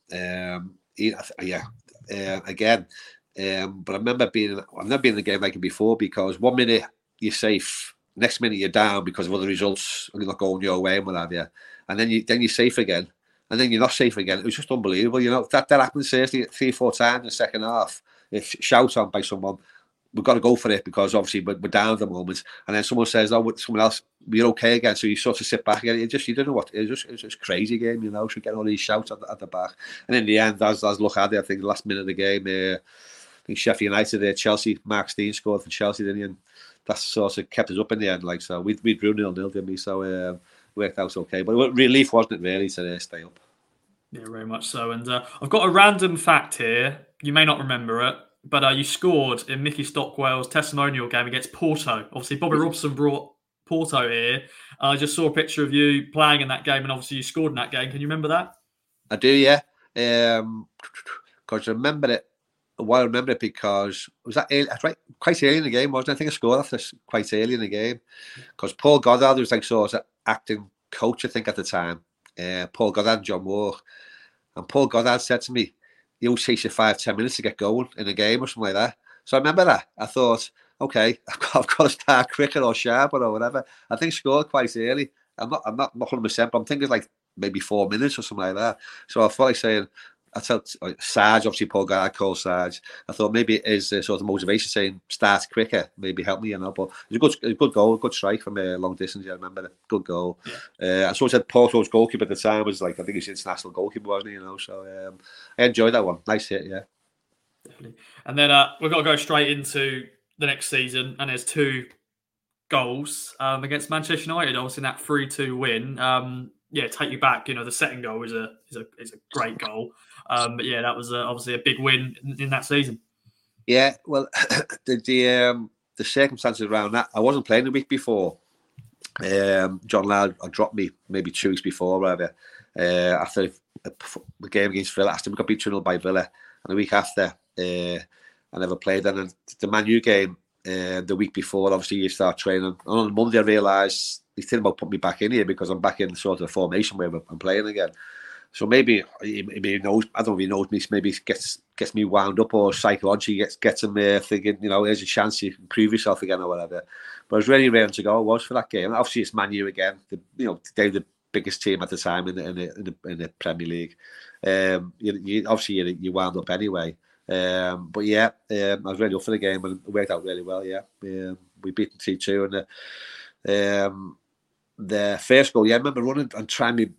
Again. But I remember I've never been in a game like it before because 1 minute you're safe, next minute you're down because of other results are not going your way and what have you. And then you're safe again, and then you're not safe again. It was just unbelievable, you know. That happened seriously 3 or 4 times in the second half. If shout on by someone, we've got to go for it because obviously we're down at the moment. And then someone says, "Oh, someone else, we're okay again." So you sort of sit back again. You don't know what it was just crazy game, you know. So you get all these shouts at the back, and in the end, as look at it, I think the last minute of the game, I think think Sheffield United, Chelsea, Mark Stein scored for Chelsea, didn't he? And that sort of kept us up in the end. Like, so we drew 0-0, didn't we? So worked out okay. But relief, wasn't it, really, to stay up? Yeah, very much so. And I've got a random fact here. You may not remember it, but you scored in Mickey Stockwell's testimonial game against Porto. Obviously, Bobby Robson brought Porto here. I just saw a picture of you playing in that game, and obviously you scored in that game. Can you remember that? I do, yeah. Because I remember it. Why I remember it because was that early, right, quite early in the game, wasn't it? I think I scored after quite early in the game. Because Paul Goddard was like sort of acting coach, I think, at the time. Paul Goddard and John Moore. And Paul Goddard said to me, "It always takes you 5-10 minutes to get going in a game," or something like that. So I remember that. I thought, okay, I've got to start quicker or sharper or whatever. I think I scored quite early. I'm not 100%, but I'm thinking like maybe 4 minutes or something like that. So I felt like saying, I told Sarge, obviously Paul Goddard called Sarge. I thought maybe it is sort of motivation saying start quicker, maybe help me, you know. But it was a good goal, a good strike from a long distance. I remember it, good goal. Yeah. And so I said Porto's goalkeeper at the time was like, I think he's international goalkeeper, wasn't he? You know, so I enjoyed that one. Nice hit, yeah. Definitely. And then we've got to go straight into the next season, and there's 2 goals against Manchester United, obviously in that 3-2 win. Take you back. You know, the second goal is a great goal. But yeah, that was obviously a big win in that season. Yeah, well, the circumstances around that, I wasn't playing the week before. John Ladd dropped me maybe 2 weeks before, whatever. After the game against Villa, we got beat 2-0 by Villa, and the week after, I never played. And then the Man U game the week before, obviously you start training. And on Monday, I realised he's thinking about putting me back in here because I'm back in sort of the formation where I'm playing again. So maybe he knows. I don't know if he knows me. Maybe gets me wound up, or psychologically gets him thinking, you know, here's a chance you can prove yourself again or whatever. But I was really ready to go. I was for that game. Obviously, it's Man U again. They're the biggest team at the time in the Premier League. You wound up anyway. But yeah, I was ready up for the game, and it worked out really well. Yeah, we beat them 2-2, and the first goal. Yeah, I remember running and trying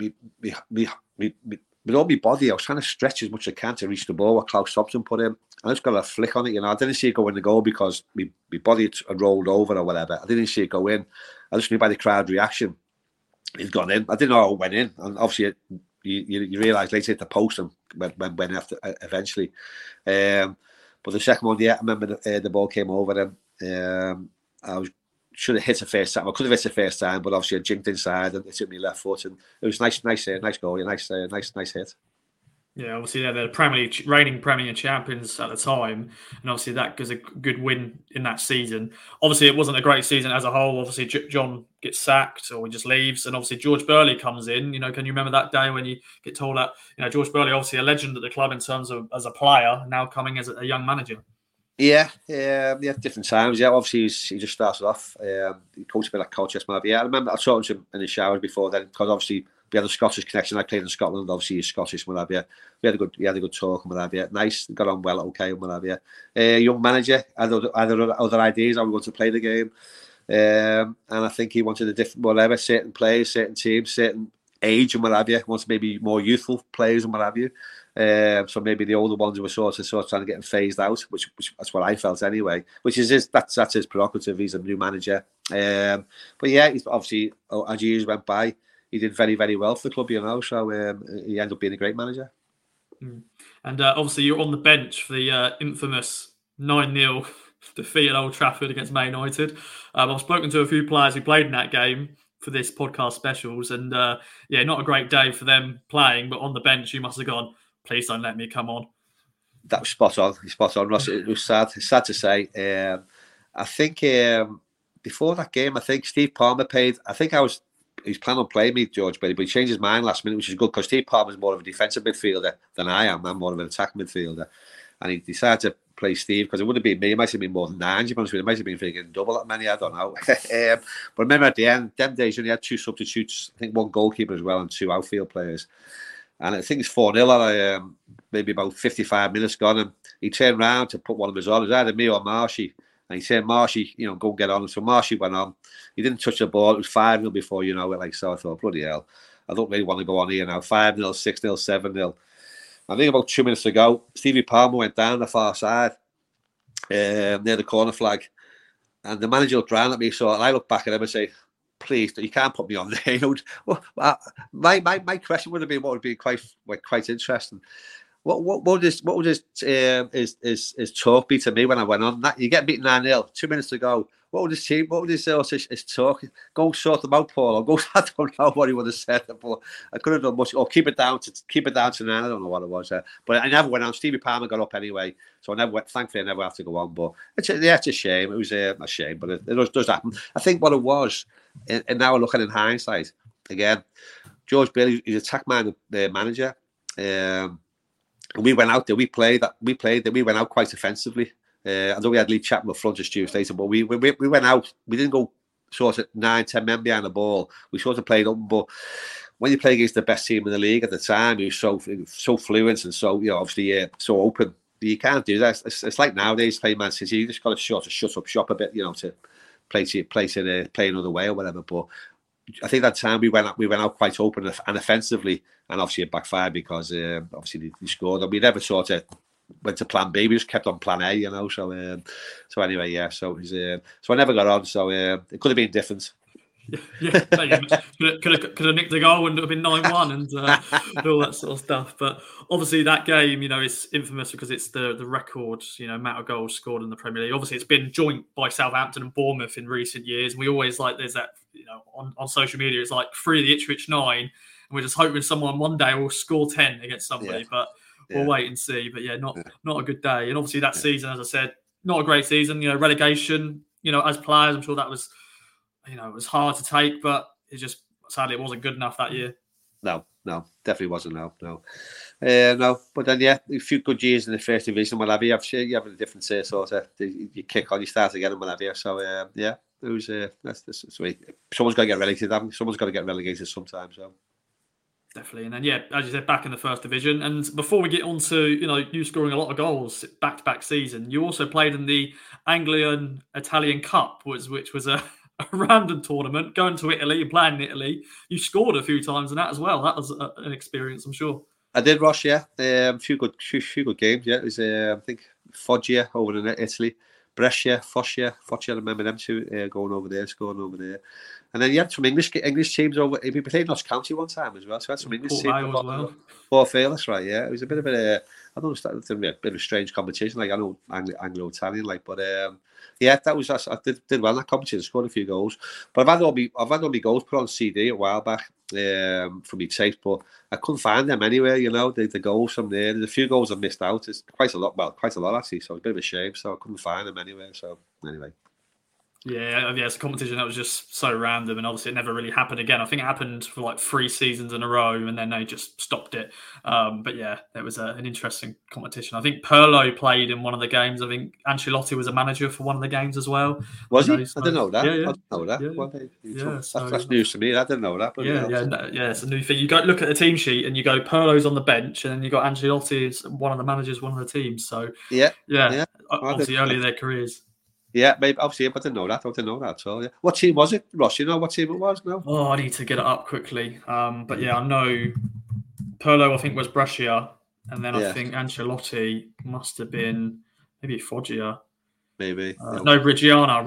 with all my body. I was trying to stretch as much as I can to reach the ball what Klaus Thompson put in. I just got a flick on it. You know, I didn't see it go in the goal because my body had rolled over or whatever. I didn't see it go in. I just knew by the crowd reaction it's gone in. I didn't know how it went in, and obviously you realise later at the post and when after eventually. But the second one, yeah, I remember the ball came over and I should have hit the first time. I could have hit the first time, but obviously I jinked inside and it took me left foot, and it was nice goal, nice hit. Yeah, obviously they're the reigning Premier champions at the time, and obviously that was a good win in that season. Obviously it wasn't a great season as a whole. Obviously John gets sacked or he just leaves, and obviously George Burley comes in. You know, can you remember that day when you get told that, you know, George Burley, obviously a legend at the club in terms of as a player, now coming as a young manager? Yeah, different times. Yeah, obviously he just started off. He coached a bit like Colchester, maybe. Yeah, I remember I talked to him in the showers before then, because obviously we had a Scottish connection. I played in Scotland. Obviously he's Scottish, what have you. We had a good talk, what have you. Nice, got on well, okay, what have you. Young manager, had other ideas how we want to play the game, and I think he wanted a different, whatever, certain players, certain teams, certain age and what have you. Wants maybe more youthful players and what have you. So maybe the older ones were sort of trying to get them phased out, which that's what I felt anyway. Which is that's his prerogative. He's a new manager. But yeah, he's obviously, as years went by, he did very, very well for the club, you know. So he ended up being a great manager. And obviously you're on the bench for the infamous 9-0 defeat at Old Trafford against Man United. I've spoken to a few players who played in that game for this podcast specials, and yeah, not a great day for them playing, but on the bench you must have gone, please don't let me come on. That was spot on, Ross. It was sad. It's sad to say. I think before that game, I think Steve Palmer paid. I think he's planning on playing me, George Bailey, but he changed his mind last minute, which is good because Steve Palmer's more of a defensive midfielder than I am. I'm more of an attacking midfielder, and he decided to play Steve because it would have been me. It might have been more than 9. It might have been thinking double that many. I don't know. But remember at the end, them days you only had 2 substitutes. I think 1 goalkeeper as well and 2 outfield players. And I think it's 4-0 maybe about 55 minutes gone, and he turned round to put one of his on. It was either me or Marshy. And he said, Marshy, you know, go and get on. So Marshy went on. He didn't touch the ball. It was 5-0 before, you know it. Like, so I thought, bloody hell, I don't really want to go on here now. 5-0, 6-0, 7-0. I think about 2 minutes ago, Stevie Palmer went down the far side near the corner flag, and the manager looked round at me. So I looked back at him and say, "Please, you can't put me on there." You know, well, my question would have been what would be quite interesting. What would his talk be to me when I went on? That you get beaten 9-0, 2 minutes to go. What would his talk? Go sort them out, Paul. Or go. I don't know what he would have said, but I couldn't have done much. Or keep it down to 9. I don't know what it was. But I never went on. Stevie Palmer got up anyway, so I never went. Thankfully, I never have to go on. But it's a shame. It was a shame, but it does happen. I think what it was, and now looking in hindsight, again, George Bailey, he's a attack-minded manager. We went out there. We played. We went out quite offensively. I know we had Lee Chapman up front as Stu stated, but we went out. We didn't go sort of 9-10 men behind the ball. We sort of played up. But when you play against the best team in the league at the time, who's so fluent and so obviously so open, you can't do that. It's like nowadays playing Man City. You just got to sort of shut up shop a bit, to play another way or whatever. But I think that time we went out quite open and offensively, and obviously it backfired because obviously they scored, and we never sort of went to plan B. We just kept on plan A, So anyway, yeah. So it was, so I never got on. So it could have been different. Yeah, could have nicked the goal and it would have been 9-1 and all that sort of stuff. But obviously that game, is infamous because it's the record, amount of goals scored in the Premier League. Obviously, it's been joint by Southampton and Bournemouth in recent years. And we always there's that, on social media, it's like 3 of the Ipswich 9, and we're just hoping someone one day will score 10 against somebody. Yeah. But we'll wait and see. But yeah, not a good day. And obviously that season, as I said, not a great season. Relegation. As players, I'm sure that was. It was hard to take, but it just sadly it wasn't good enough that year. No, definitely wasn't. No. But then a few good years in the first division, what have you? You have a different sort of you kick on, you start again, and what have you. So it was that's sweet. Someone's got to get relegated. Someone's got to get relegated sometime. So. Definitely. And then, as you said, back in the first division. And before we get on to, you scoring a lot of goals back-to-back season, you also played in the Anglian Italian Cup, which was a random tournament, going to Italy and playing in Italy. You scored a few times in that as well. That was an experience, I'm sure. I did, Ross, yeah. A few good games, yeah. It was, I think, Foggia over in Italy. Brescia, Foggia, I remember them two going over there, scoring over there. And then you had some English teams over. We played Notts County one time as well, so I had some English teams as well. Port Vale, that's right, yeah. It was a bit of I don't know, a bit of a strange competition, I know Anglo-Italian, but that was I did well in that competition, scored a few goals. But I've had all my goals put on CD a while back from my tape, but I couldn't find them anywhere, the goals from there. There's a few goals I've missed out. It's quite a lot actually, so it's a bit of a shame, so I couldn't find them anywhere, so anyway. Yeah, it's a competition that was just so random, and obviously it never really happened again. I think it happened for like 3 seasons in a row, and then they just stopped it. But yeah, it was an interesting competition. I think Pirlo played in one of the games. I think Ancelotti was a manager for one of the games as well. Was he? So, I didn't know that. Yeah. I didn't know that. That's news to me. I didn't know that. But it's a new thing. You go look at the team sheet, and you go Pirlo's on the bench, and then you got Ancelotti as one of the managers, one of the teams. So yeah. Obviously, early in their careers. Yeah, maybe obviously, but I didn't know that. At all. Yeah. What team was it, Ross? You know what team it was? No. Oh, I need to get it up quickly. But yeah, I know Pirlo, I think, was Brescia, and then I think Ancelotti must have been maybe Foggia. Maybe no, Reggiana,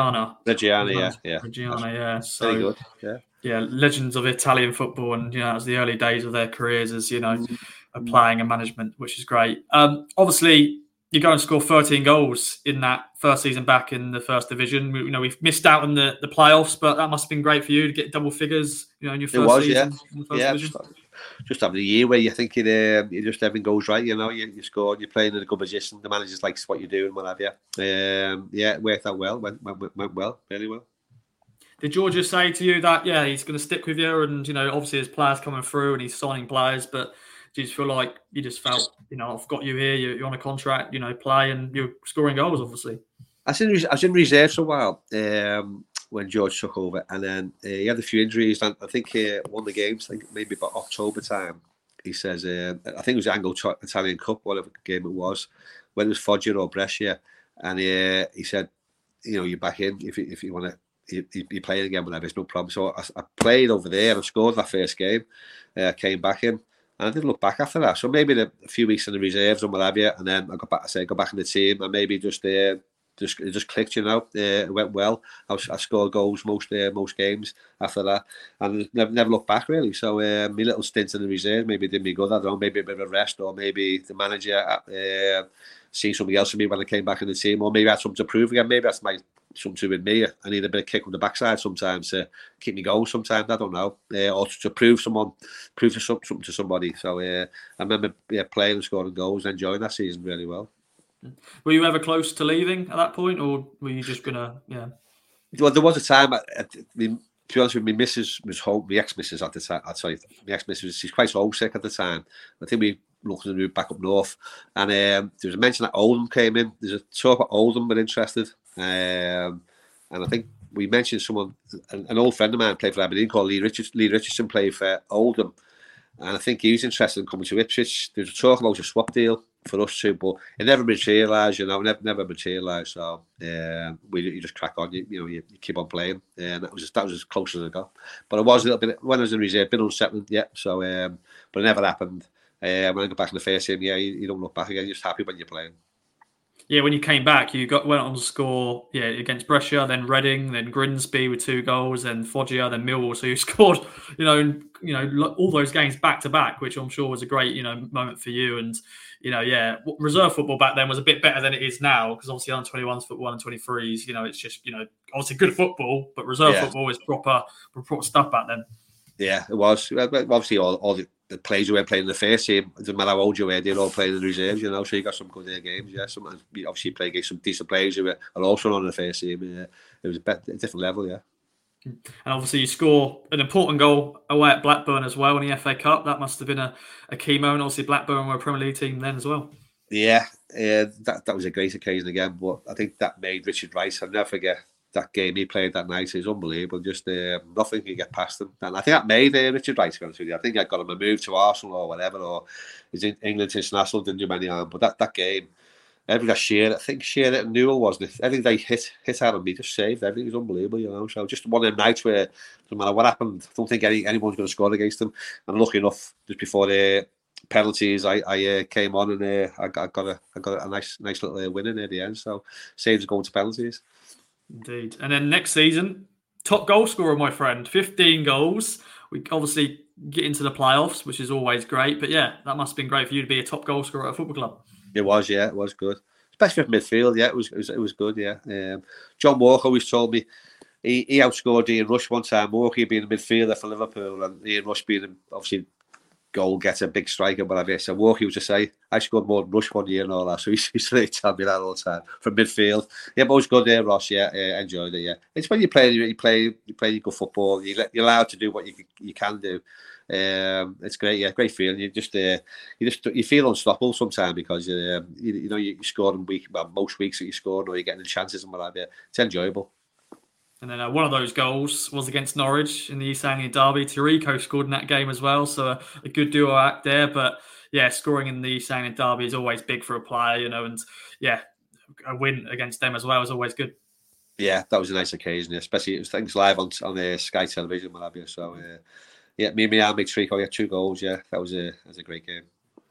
yeah. Reggiana, yeah. So, very good. Yeah, legends of Italian football, and it was the early days of their careers as playing and management, which is great. Obviously, you go and score 13 goals in that first season back in the first division. We've missed out on the playoffs, but that must have been great for you to get double figures, in your first season. In the first division. Just having a year where you think just everything goes right. You score, you're playing in a good position. The manager likes what you're doing, what have you. It worked out well. Went well, really well. Did George just say to you that he's going to stick with you, and obviously his players coming through and he's signing players, but do you just feel like you just felt, I've got you here, you're on a contract, play, and you're scoring goals, obviously? I was in reserves for a while when George took over, and then he had a few injuries. And I think one of the games, maybe about October time, he says, I think it was the Anglo-Italian Cup, whatever game it was, whether it was Foggia or Brescia, and he said, you're back in if you want to. You play again whenever, it's no problem. So I played over there and I scored that first game. Came back in. And I didn't look back after that. So maybe a few weeks in the reserves and what have you, and then I got back. I got back in the team, and maybe just it just clicked. It went well. I scored goals most games after that, and never looked back really. So my little stint in the reserve maybe did me good. I don't know, maybe a bit of a rest, or maybe the manager see something else in me when I came back in the team, or maybe I had something to prove again. Maybe that's something to do with me. I need a bit of kick on the backside sometimes to keep me going. Sometimes I don't know, or to prove something to somebody. So I remember playing and scoring goals, enjoying that season really well. Were you ever close to leaving at that point, or were you just gonna? Yeah. Well, there was a time. To be honest with me, missus was home. My ex-missus at the time. Sorry, my ex-missus. She's quite homesick at the time. I think we looking to move back up north, and there was a mention that Oldham came in. There's a talk about Oldham were interested, and I think we mentioned someone, an old friend of mine played for Aberdeen called Lee Richardson played for Oldham, and I think he was interested in coming to Ipswich. There was a talk about a swap deal for us too, but it never materialised. Never materialised. So you just crack on. You keep on playing, and that was as close as I got. But it was a little bit when I was in reserve, a bit unsettling. Yeah. So, but it never happened. When I got back in the first team, you don't look back again. You're just happy when you're playing. Yeah, when you came back, you went on to score against Brescia, then Reading, then Grimsby with 2 goals, then Foggia, then Millwall. So you scored, all those games back to back, which I'm sure was a great, moment for you. And reserve football back then was a bit better than it is now, because obviously under 21s football and 23s, it's just obviously good football, but reserve football is proper stuff back then. Yeah, it was. Obviously, all the players who were playing in the first team, it doesn't matter how old you were, they're all playing in the reserves, so you got some good games, yeah. Sometimes obviously you play against some decent players who are also on the first team. Yeah. It was a different level, yeah. And obviously you score an important goal away at Blackburn as well in the FA Cup. That must have been a key moment. Obviously Blackburn were a Premier League team then as well. Yeah, that was a great occasion again, but I think that made Richard Rice, I'll never forget that game he played that night. Is unbelievable. Just nothing can get past him. And I think that made Richard Rice, to be honest with you. I think I got him a move to Arsenal or whatever, or he's in England international, didn't do many harm. But that game, everything got Shearer, I think Shearer and Newell, wasn't it? Everything they hit out of me, just saved everything. It was unbelievable, So just one of them nights where no matter what happened, I don't think anyone's going to score against them. And lucky enough, just before the penalties, I came on and I got a nice little win in at the end. So saves going to penalties. Indeed. And then next season, top goal scorer, my friend, 15 goals. We obviously get into the playoffs, which is always great. But yeah, that must have been great for you to be a top goal scorer at a football club. It was, yeah, it was good. Especially for midfield, yeah, it was good, yeah. John Walker always told me he outscored Ian Rush one time. Walker being a midfielder for Liverpool and Ian Rush being obviously goal getter, big striker, whatever. So Walker used to say, I scored more than Rush one year and all that. So he used to tell me that all the time from midfield. Yeah, but it was good there, Ross. Yeah, enjoyed it. Yeah, it's when you play good football. You're allowed to do what you can do. It's great. Yeah, great feeling. You feel unstoppable sometimes because you score in most weeks that you score, or you're getting the chances and whatever. It's enjoyable. And then one of those goals was against Norwich in the East Anglia derby. Tirico scored in that game as well, so a good duo act there. But yeah, scoring in the East Anglia derby is always big for a player, and yeah, a win against them as well is always good. Yeah, that was a nice occasion, especially it was things live on Sky Television, what have you. So yeah, me and my arm made Tirico, had 2 goals. Yeah, that was a great game.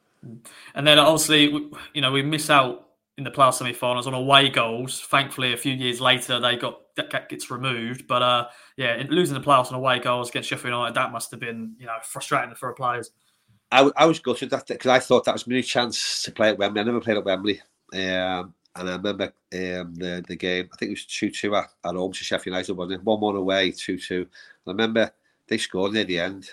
And then obviously, we miss out in the playoff semi-finals on away goals. Thankfully, a few years later, that gets removed. But losing the playoffs on away goals against Sheffield United, that must have been frustrating for the players. I was gutted that because I thought that was my chance to play at Wembley. I never played at Wembley, and I remember the game. I think it was 2-2 at home to Sheffield United, wasn't it? 1-1 away, 2-2. I remember they scored near the end.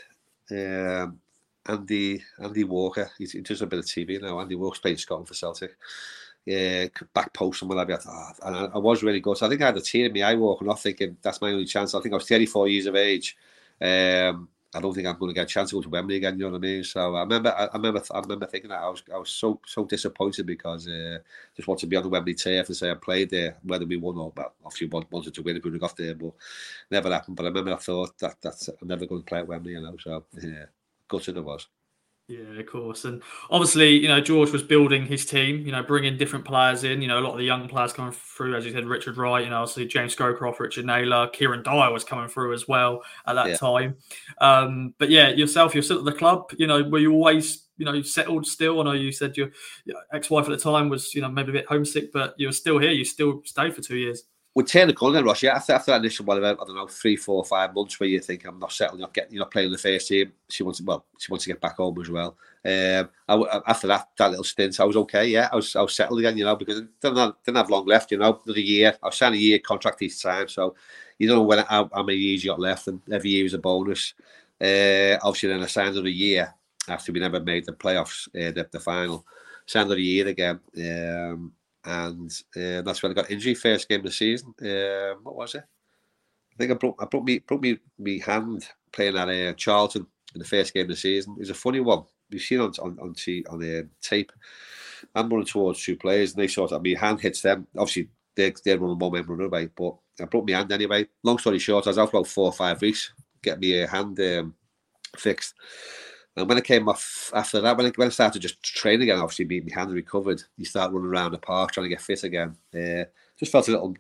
Andy Walker, he does a bit of TV now. Andy Walker's playing Scotland for Celtic. Back post and whatever. And I was really good. So I think I had a tear in my eye walking off, thinking that's my only chance. I think I was 34 years of age. I don't think I'm going to get a chance to go to Wembley again. You know what I mean? So I remember thinking that I was so disappointed because just wanted to be on the Wembley turf and say I played there, whether we won or obviously wanted to win if we would have got there, but never happened. But I remember I thought that I'm never going to play at Wembley, So gutted it was. Yeah, of course. And obviously, George was building his team, bringing different players in, a lot of the young players coming through, as you said, Richard Wright, obviously James Scowcroft, Richard Naylor, Kieran Dyer was coming through as well at that Yeah. time. But yeah, you're still at the club, were you always, settled still? I know you said your ex-wife at the time was, maybe a bit homesick, but you were still here. You still stayed for 2 years. We turned the corner, Ross. Yeah, after that initial, whatever, I don't know, 3, 4, 5 months where you think I'm not settled, you're not playing the first team. She wants to get back home as well. After that little stint, I was okay. Yeah, I was settled again, because I didn't have long left. Another year. I was signing a year contract each time, so you don't know how many years you got left, and every year is a bonus. Obviously, then I signed another year after we never made the playoffs, the final. Signed another year again. And that's when I got injury first game of the season. What was it? I think I broke me hand playing at Charlton in the first game of the season. It was a funny one. You've seen on tape. I'm running towards 2 players, and they sort of, my hand hits them. Obviously, they're running one man run away, but I broke my hand anyway. Long story short, I was out about 4 or 5 weeks getting my hand fixed. And when I came off after that, when I started just training again, obviously my hand recovered. You start running around the park trying to get fit again. Just felt a little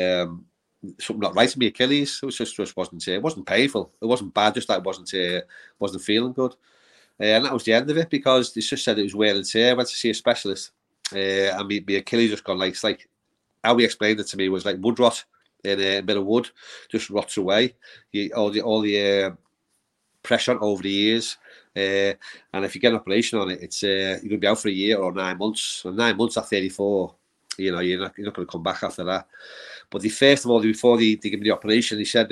something not right in my Achilles. It was just wasn't. It wasn't painful. It wasn't bad. Just that it wasn't feeling good. And that was the end of it, because they just said it was wear and tear. I went to see a specialist, and my Achilles just gone it's like how he explained it to me was like wood rot in a bit of wood, just rots away. All the pressure over the years. And if you get an operation on it, it's you're going to be out for a year or 9 months. And 9 months at 34, you're not going to come back after that. But before they give me the operation, they said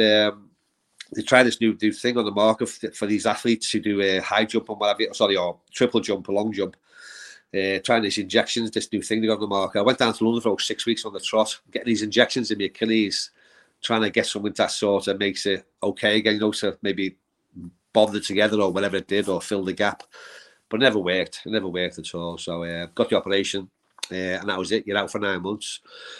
they tried this new thing on the market for these athletes who do a high jump and whatever, or triple jump or long jump. Trying these injections, this new thing they got on the market. I went down to London for 6 weeks on the trot, getting these injections in my Achilles, trying to get something that sort of makes it okay again, so maybe bond it together or whatever it did, or fill the gap. But it never worked. It never worked at all. So got the operation, and that was it. You're out for 9 months.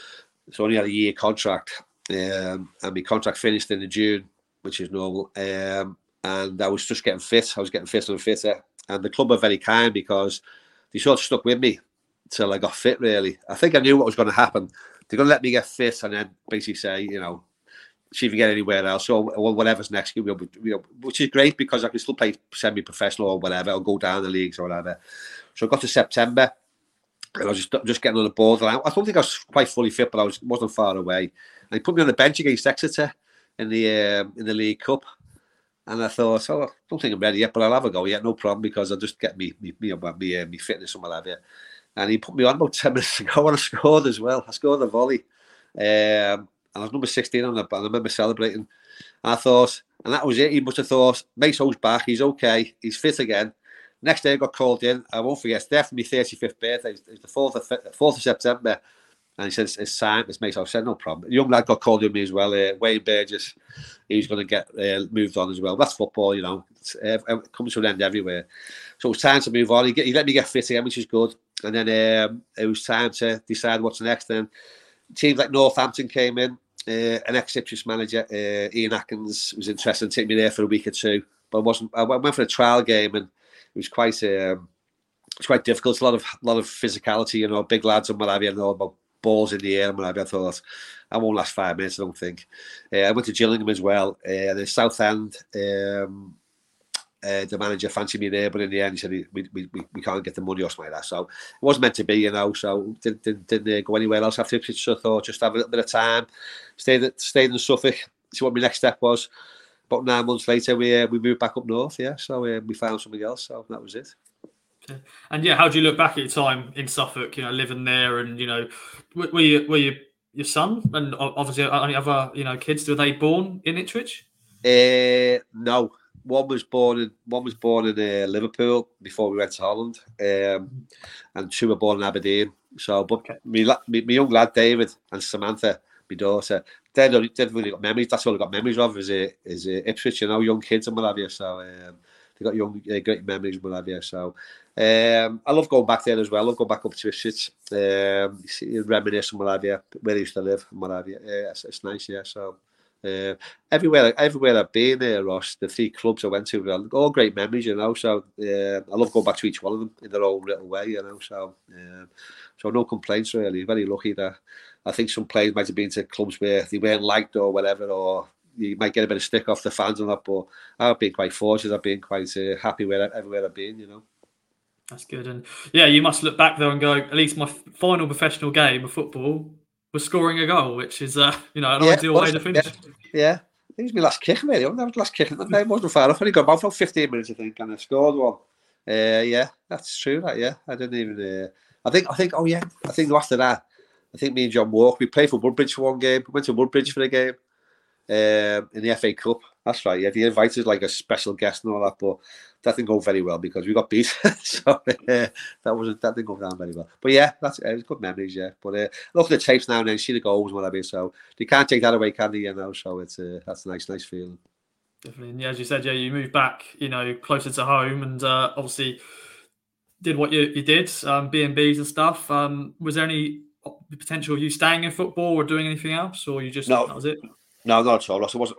So I only had a year contract, and my contract finished in June, which is normal. And I was just getting fit. I was getting fitter and fitter. And the club were very kind, because they sort of stuck with me till I got fit, really. I think I knew what was going to happen. They're going to let me get fit and then basically say, see if you get anywhere else, or whatever's next, which is great, because I can still play semi-professional or whatever, or go down the leagues or whatever. So I got to September, and I was just getting on the borderline. I don't think I was quite fully fit, but I wasn't far away. And he put me on the bench against Exeter in the League Cup, and I thought, I don't think I'm ready yet, but I'll have a go. Yeah, no problem, because I'll just get me fitness and whatever. And he put me on about 10 minutes ago, and I scored as well. I scored a volley. And I was number 16 on the, and I remember celebrating. And I thought, and that was it. He must have thought, Maso's back, he's okay, he's fit again. Next day I got called in. I won't forget, it's definitely my 35th birthday. It's the 4th of September. And he said, it's time, it's Maso. I said, no problem. A young lad got called in me as well, Wayne Burgess. He was going to get moved on as well. That's football, it comes to an end everywhere. So it was time to move on. He let me get fit again, which is good. And then it was time to decide what's next. Then teams like Northampton came in. An ex-Ipswich manager, Ian Atkins, was interested in taking me there for a week or two. But I went for a trial game, and it was quite difficult. It's a lot of physicality, big lads and what have you, and all about balls in the air and what have you. I thought, I won't last 5 minutes, I don't think. I went to Gillingham as well. The Southend, the manager fancied me there, but in the end he said we can't get the money or something like that. So it wasn't meant to be, so didn't go anywhere else after Ipswich. So I thought just have a little bit of time, stayed in Suffolk, see what my next step was. About 9 months later, we moved back up north. Yeah, so we found something else. So that was it. Okay. And how do you look back at your time in Suffolk? Living there, and were you your son and obviously any other kids? Were they born in Ipswich? No. One was born in Liverpool before we went to Holland, and 2 were born in Aberdeen. So, but my young lad David and Samantha, my daughter, they've really got memories. That's all I got memories of is Ipswich. Young kids and what have you. So they got great memories and what have you. So I love going back there as well. I love going back up to Ipswich, reminisce and what have you, where I used to live and what have you. It's nice, yeah. So Everywhere I've been there, Ross, the 3 clubs I went to, all great memories, you know. So I love going back to each one of them in their own little way, you know. So no complaints really. Very lucky that I think some players might have been to clubs where they weren't liked or whatever, or you might get a bit of stick off the fans and that. But I've been quite fortunate. I've been quite happy everywhere I've been, you know. That's good. And yeah, you must look back there and go, at least my final professional game of football was scoring a goal, which is, an ideal way to finish. Yeah. I think it was my last kick, really. That was the last kick. It wasn't far off. I only got about 15 minutes, I think, and I scored one. Yeah, that's true. I didn't even. I think after that, I think me and John Walk, we played for Woodbridge for one game. We went to Woodbridge for a game in the FA Cup. That's right. Yeah, they invited like a special guest and all that, but that didn't go very well because we got beat. So that didn't go down very well. But yeah, it was good memories. Yeah, but look at the tapes now and then, see the goals and whatever. So they can't take that away, can they? You know, so it's that's a nice feeling. Definitely. And yeah, as you said, you moved back, closer to home, and obviously did what you did, B&Bs and stuff. Was there any potential of you staying in football or doing anything else, or you just that was it? No, not at all.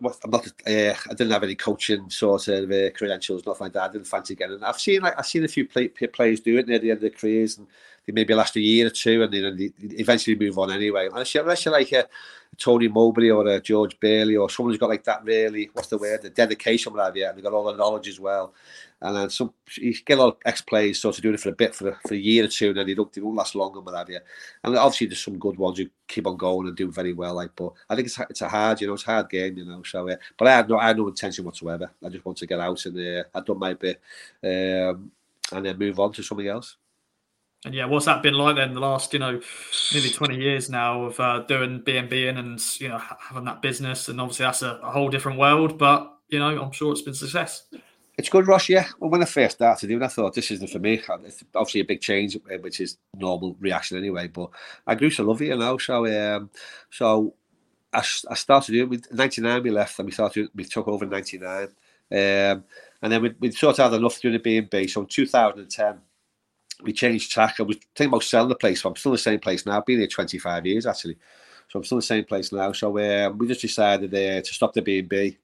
I didn't have any coaching sort of credentials, nothing like that. I didn't fancy getting. I've seen a few players do it near the end of their careers, and they maybe last a year or two, and then they eventually move on anyway. Unless you're like a Tony Mowbray or a George Bailey or someone who's got like that really, what's the word, the dedication, whatever, and they've got all the knowledge as well. And then you get a lot of ex-players sort of doing it for a bit, for a year or two, and then they don't last long and what have you. And obviously there's some good ones who keep on going and do very well. But I think it's a hard, it's a hard game, So, but I had no intention whatsoever. I just want to get out and I've done my bit, and then move on to something else. And yeah, what's that been like then? The last, nearly 20 years now of doing B&B and having that business, and obviously that's a whole different world. But I'm sure it's been a success. It's good, Ross, yeah. Well, when I first started doing it, I thought, this isn't for me. It's obviously a big change, which is normal reaction anyway, but I grew to love it, So I started doing it. In 99 we left, and we took over in 99. And then we sort of had enough doing the B&B. So in 2010, we changed tack. I was thinking about selling the place, so I'm still in the same place now. I've been here 25 years, actually. So I'm still in the same place now. So we just decided to stop the B&B.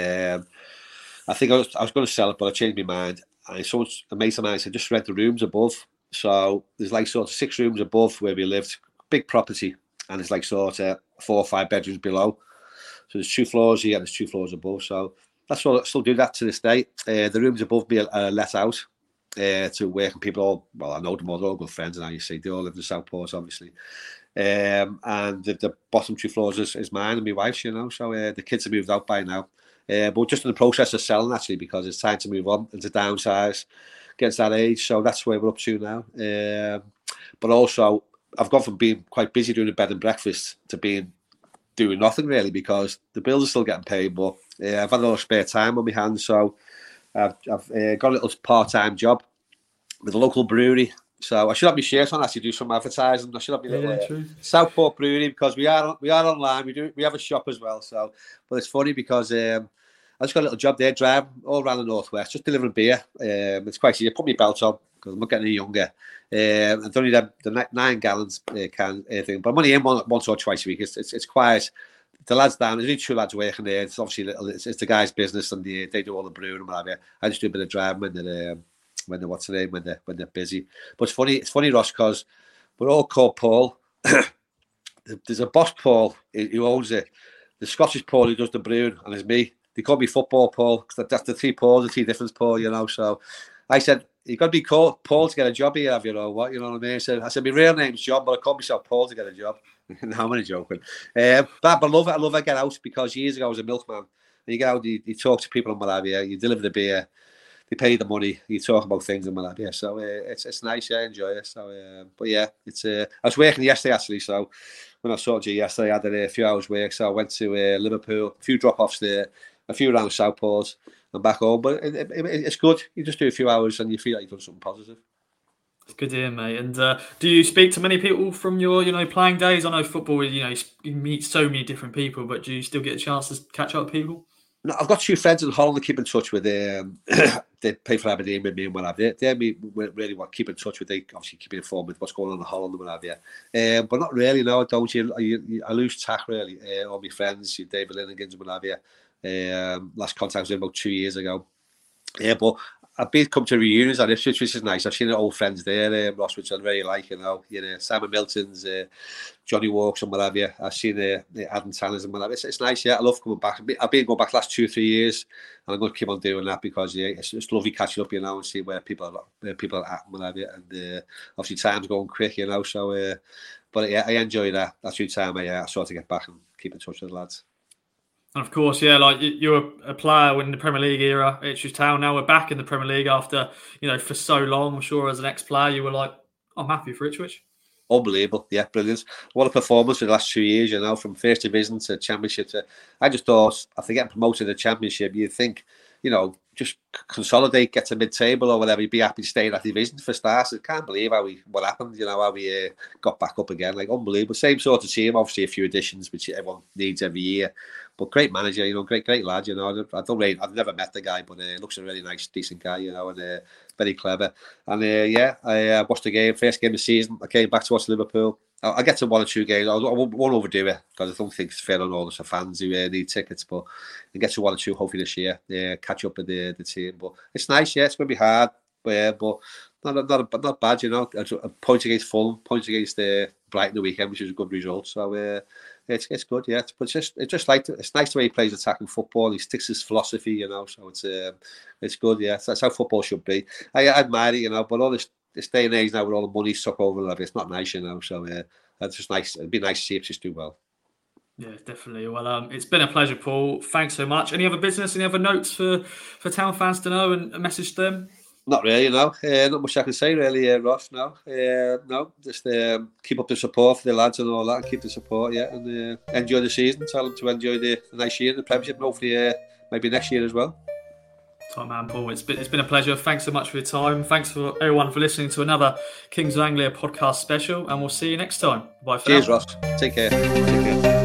I think I was going to sell it, but I changed my mind. And a mate of mine said, just rent the rooms above. So there's like sort of 6 rooms above where we lived, big property, and it's like sort of 4 or 5 bedrooms below. So there's 2 floors here and there's 2 floors above. So that's all. I still do that to this day. The rooms above me are let out to working people. I know them all. They're all good friends now. You see, they all live in Southport, obviously. And the bottom 2 floors is mine and my wife's. So the kids have moved out by now. But just in the process of selling, actually, because it's time to move on and to downsize, get to that age. So that's where we're up to now. But also, I've gone from being quite busy doing a bed and breakfast to doing nothing really, because the bills are still getting paid. But I've had a lot of spare time on my hands, so I've got a little part-time job with a local brewery. So I should have my shirt on, actually do some advertising. I should have my little Southport Brewery, because we are online. We have a shop as well. So, but it's funny because I just got a little job there, driving all around the northwest, just delivering beer. It's quite easy. I put my belt on because I'm not getting any younger. I don't need the 9 gallons can thing, but I'm only in once or twice a week. It's quiet. The lads down, there's only 2 lads working there. It's obviously it's the guy's business, and they do all the brewing and whatever. I just do a bit of driving when they're busy. But it's funny, Ross, because we're all called Paul. There's a boss Paul who owns it. The Scottish Paul who does the brewing, and there's me. They call me Football Paul, because that's the 3 Pauls, the 3 different Paul, So I said, you've got to be called Paul to get a job here, have you know what? You know what I mean? I said, my real name's John, but I call myself Paul to get a job. No, I'm only joking. But I love it. I get out, because years ago I was a milkman. And you get out, you talk to people and what have you, you deliver the beer, they pay the money, you talk about things and what have you. So it's nice, I enjoy it. So, but yeah, I was working yesterday, actually, so when I saw you yesterday, I had a few hours work, so I went to Liverpool, a few drop-offs there, a few around Southport, and back home. But it's good. You just do a few hours and you feel like you've done something positive. It's good to hear, mate. And do you speak to many people from your, playing days? I know football, you meet so many different people, but do you still get a chance to catch up with people? No, I've got two friends in Holland I keep in touch with. They play for Aberdeen with me and what have you. They really want to keep in touch with. They obviously keep me informed with what's going on in Holland and what have you. But not really. No, I don't. I lose track really. All my friends, David Linnegans and what have you. Last contact was about 2 years ago. Yeah, but I've been come to reunions at Ipswich, which is nice. I've seen old friends there, Ross, which I really like. Simon Milton's, Johnny Walks and what have you. I've seen Adam Tanners and what have you. It's nice, yeah. I love coming back. I've been going back the last 2 or 3 years, and I'm going to keep on doing that because it's lovely catching up, and see where people are at and what have you. And obviously, time's going quick, So, but yeah, I enjoy that. That's the time I sort of get back and keep in touch with the lads. And of course, yeah, like you're a player in the Premier League era, Ipswich Town. Now we're back in the Premier League after, for so long. I'm sure as an ex-player, you were like, I'm happy for Ipswich. Unbelievable, yeah, brilliant. What a performance for the last 2 years, from First Division to Championship. I just thought, after getting promoted to the Championship, you'd think, just consolidate, get to mid-table or whatever, you'd be happy to stay in that division for starters. I can't believe what happened, how we got back up again. Like, unbelievable. Same sort of team, obviously a few additions, which everyone needs every year. But great manager, great lad, I've never met the guy, but looks a really nice, decent guy, and very clever. And I watched the game, first game of the season. I came back to watch Liverpool. I'll get to 1 or 2 games. I won't overdo it because I don't think it's fair on all the fans who need tickets. But I'll get to 1 or 2 hopefully this year. Catch up with the team. But it's nice. Yeah, it's going to be hard. But not bad. Points against Fulham, points against Brighton the weekend, which is a good result. So it's good. Yeah, but it's nice the way he plays attacking football. He sticks his philosophy. So it's good. Yeah, that's how football should be. I admire it. But all this day and age now, with all the money stuck over it, it's not nice, So it's just nice. It'd be nice to see if just do well. Yeah, definitely. Well, it's been a pleasure, Paul. Thanks so much. Any other business? Any other notes for Town fans to know and a message to them? Not really, no. Not much I can say, really, Ross. No, no. Just keep up the support for the lads and all that, and keep the support, yeah, and enjoy the season. Tell them to enjoy the nice year in the Premiership, and hopefully maybe next year as well. Top man, Paul. It's been a pleasure. Thanks so much for your time. Thanks for everyone for listening to another Kings of Anglia podcast special, and we'll see you next time. Bye for Cheers, now. Ross. Take care.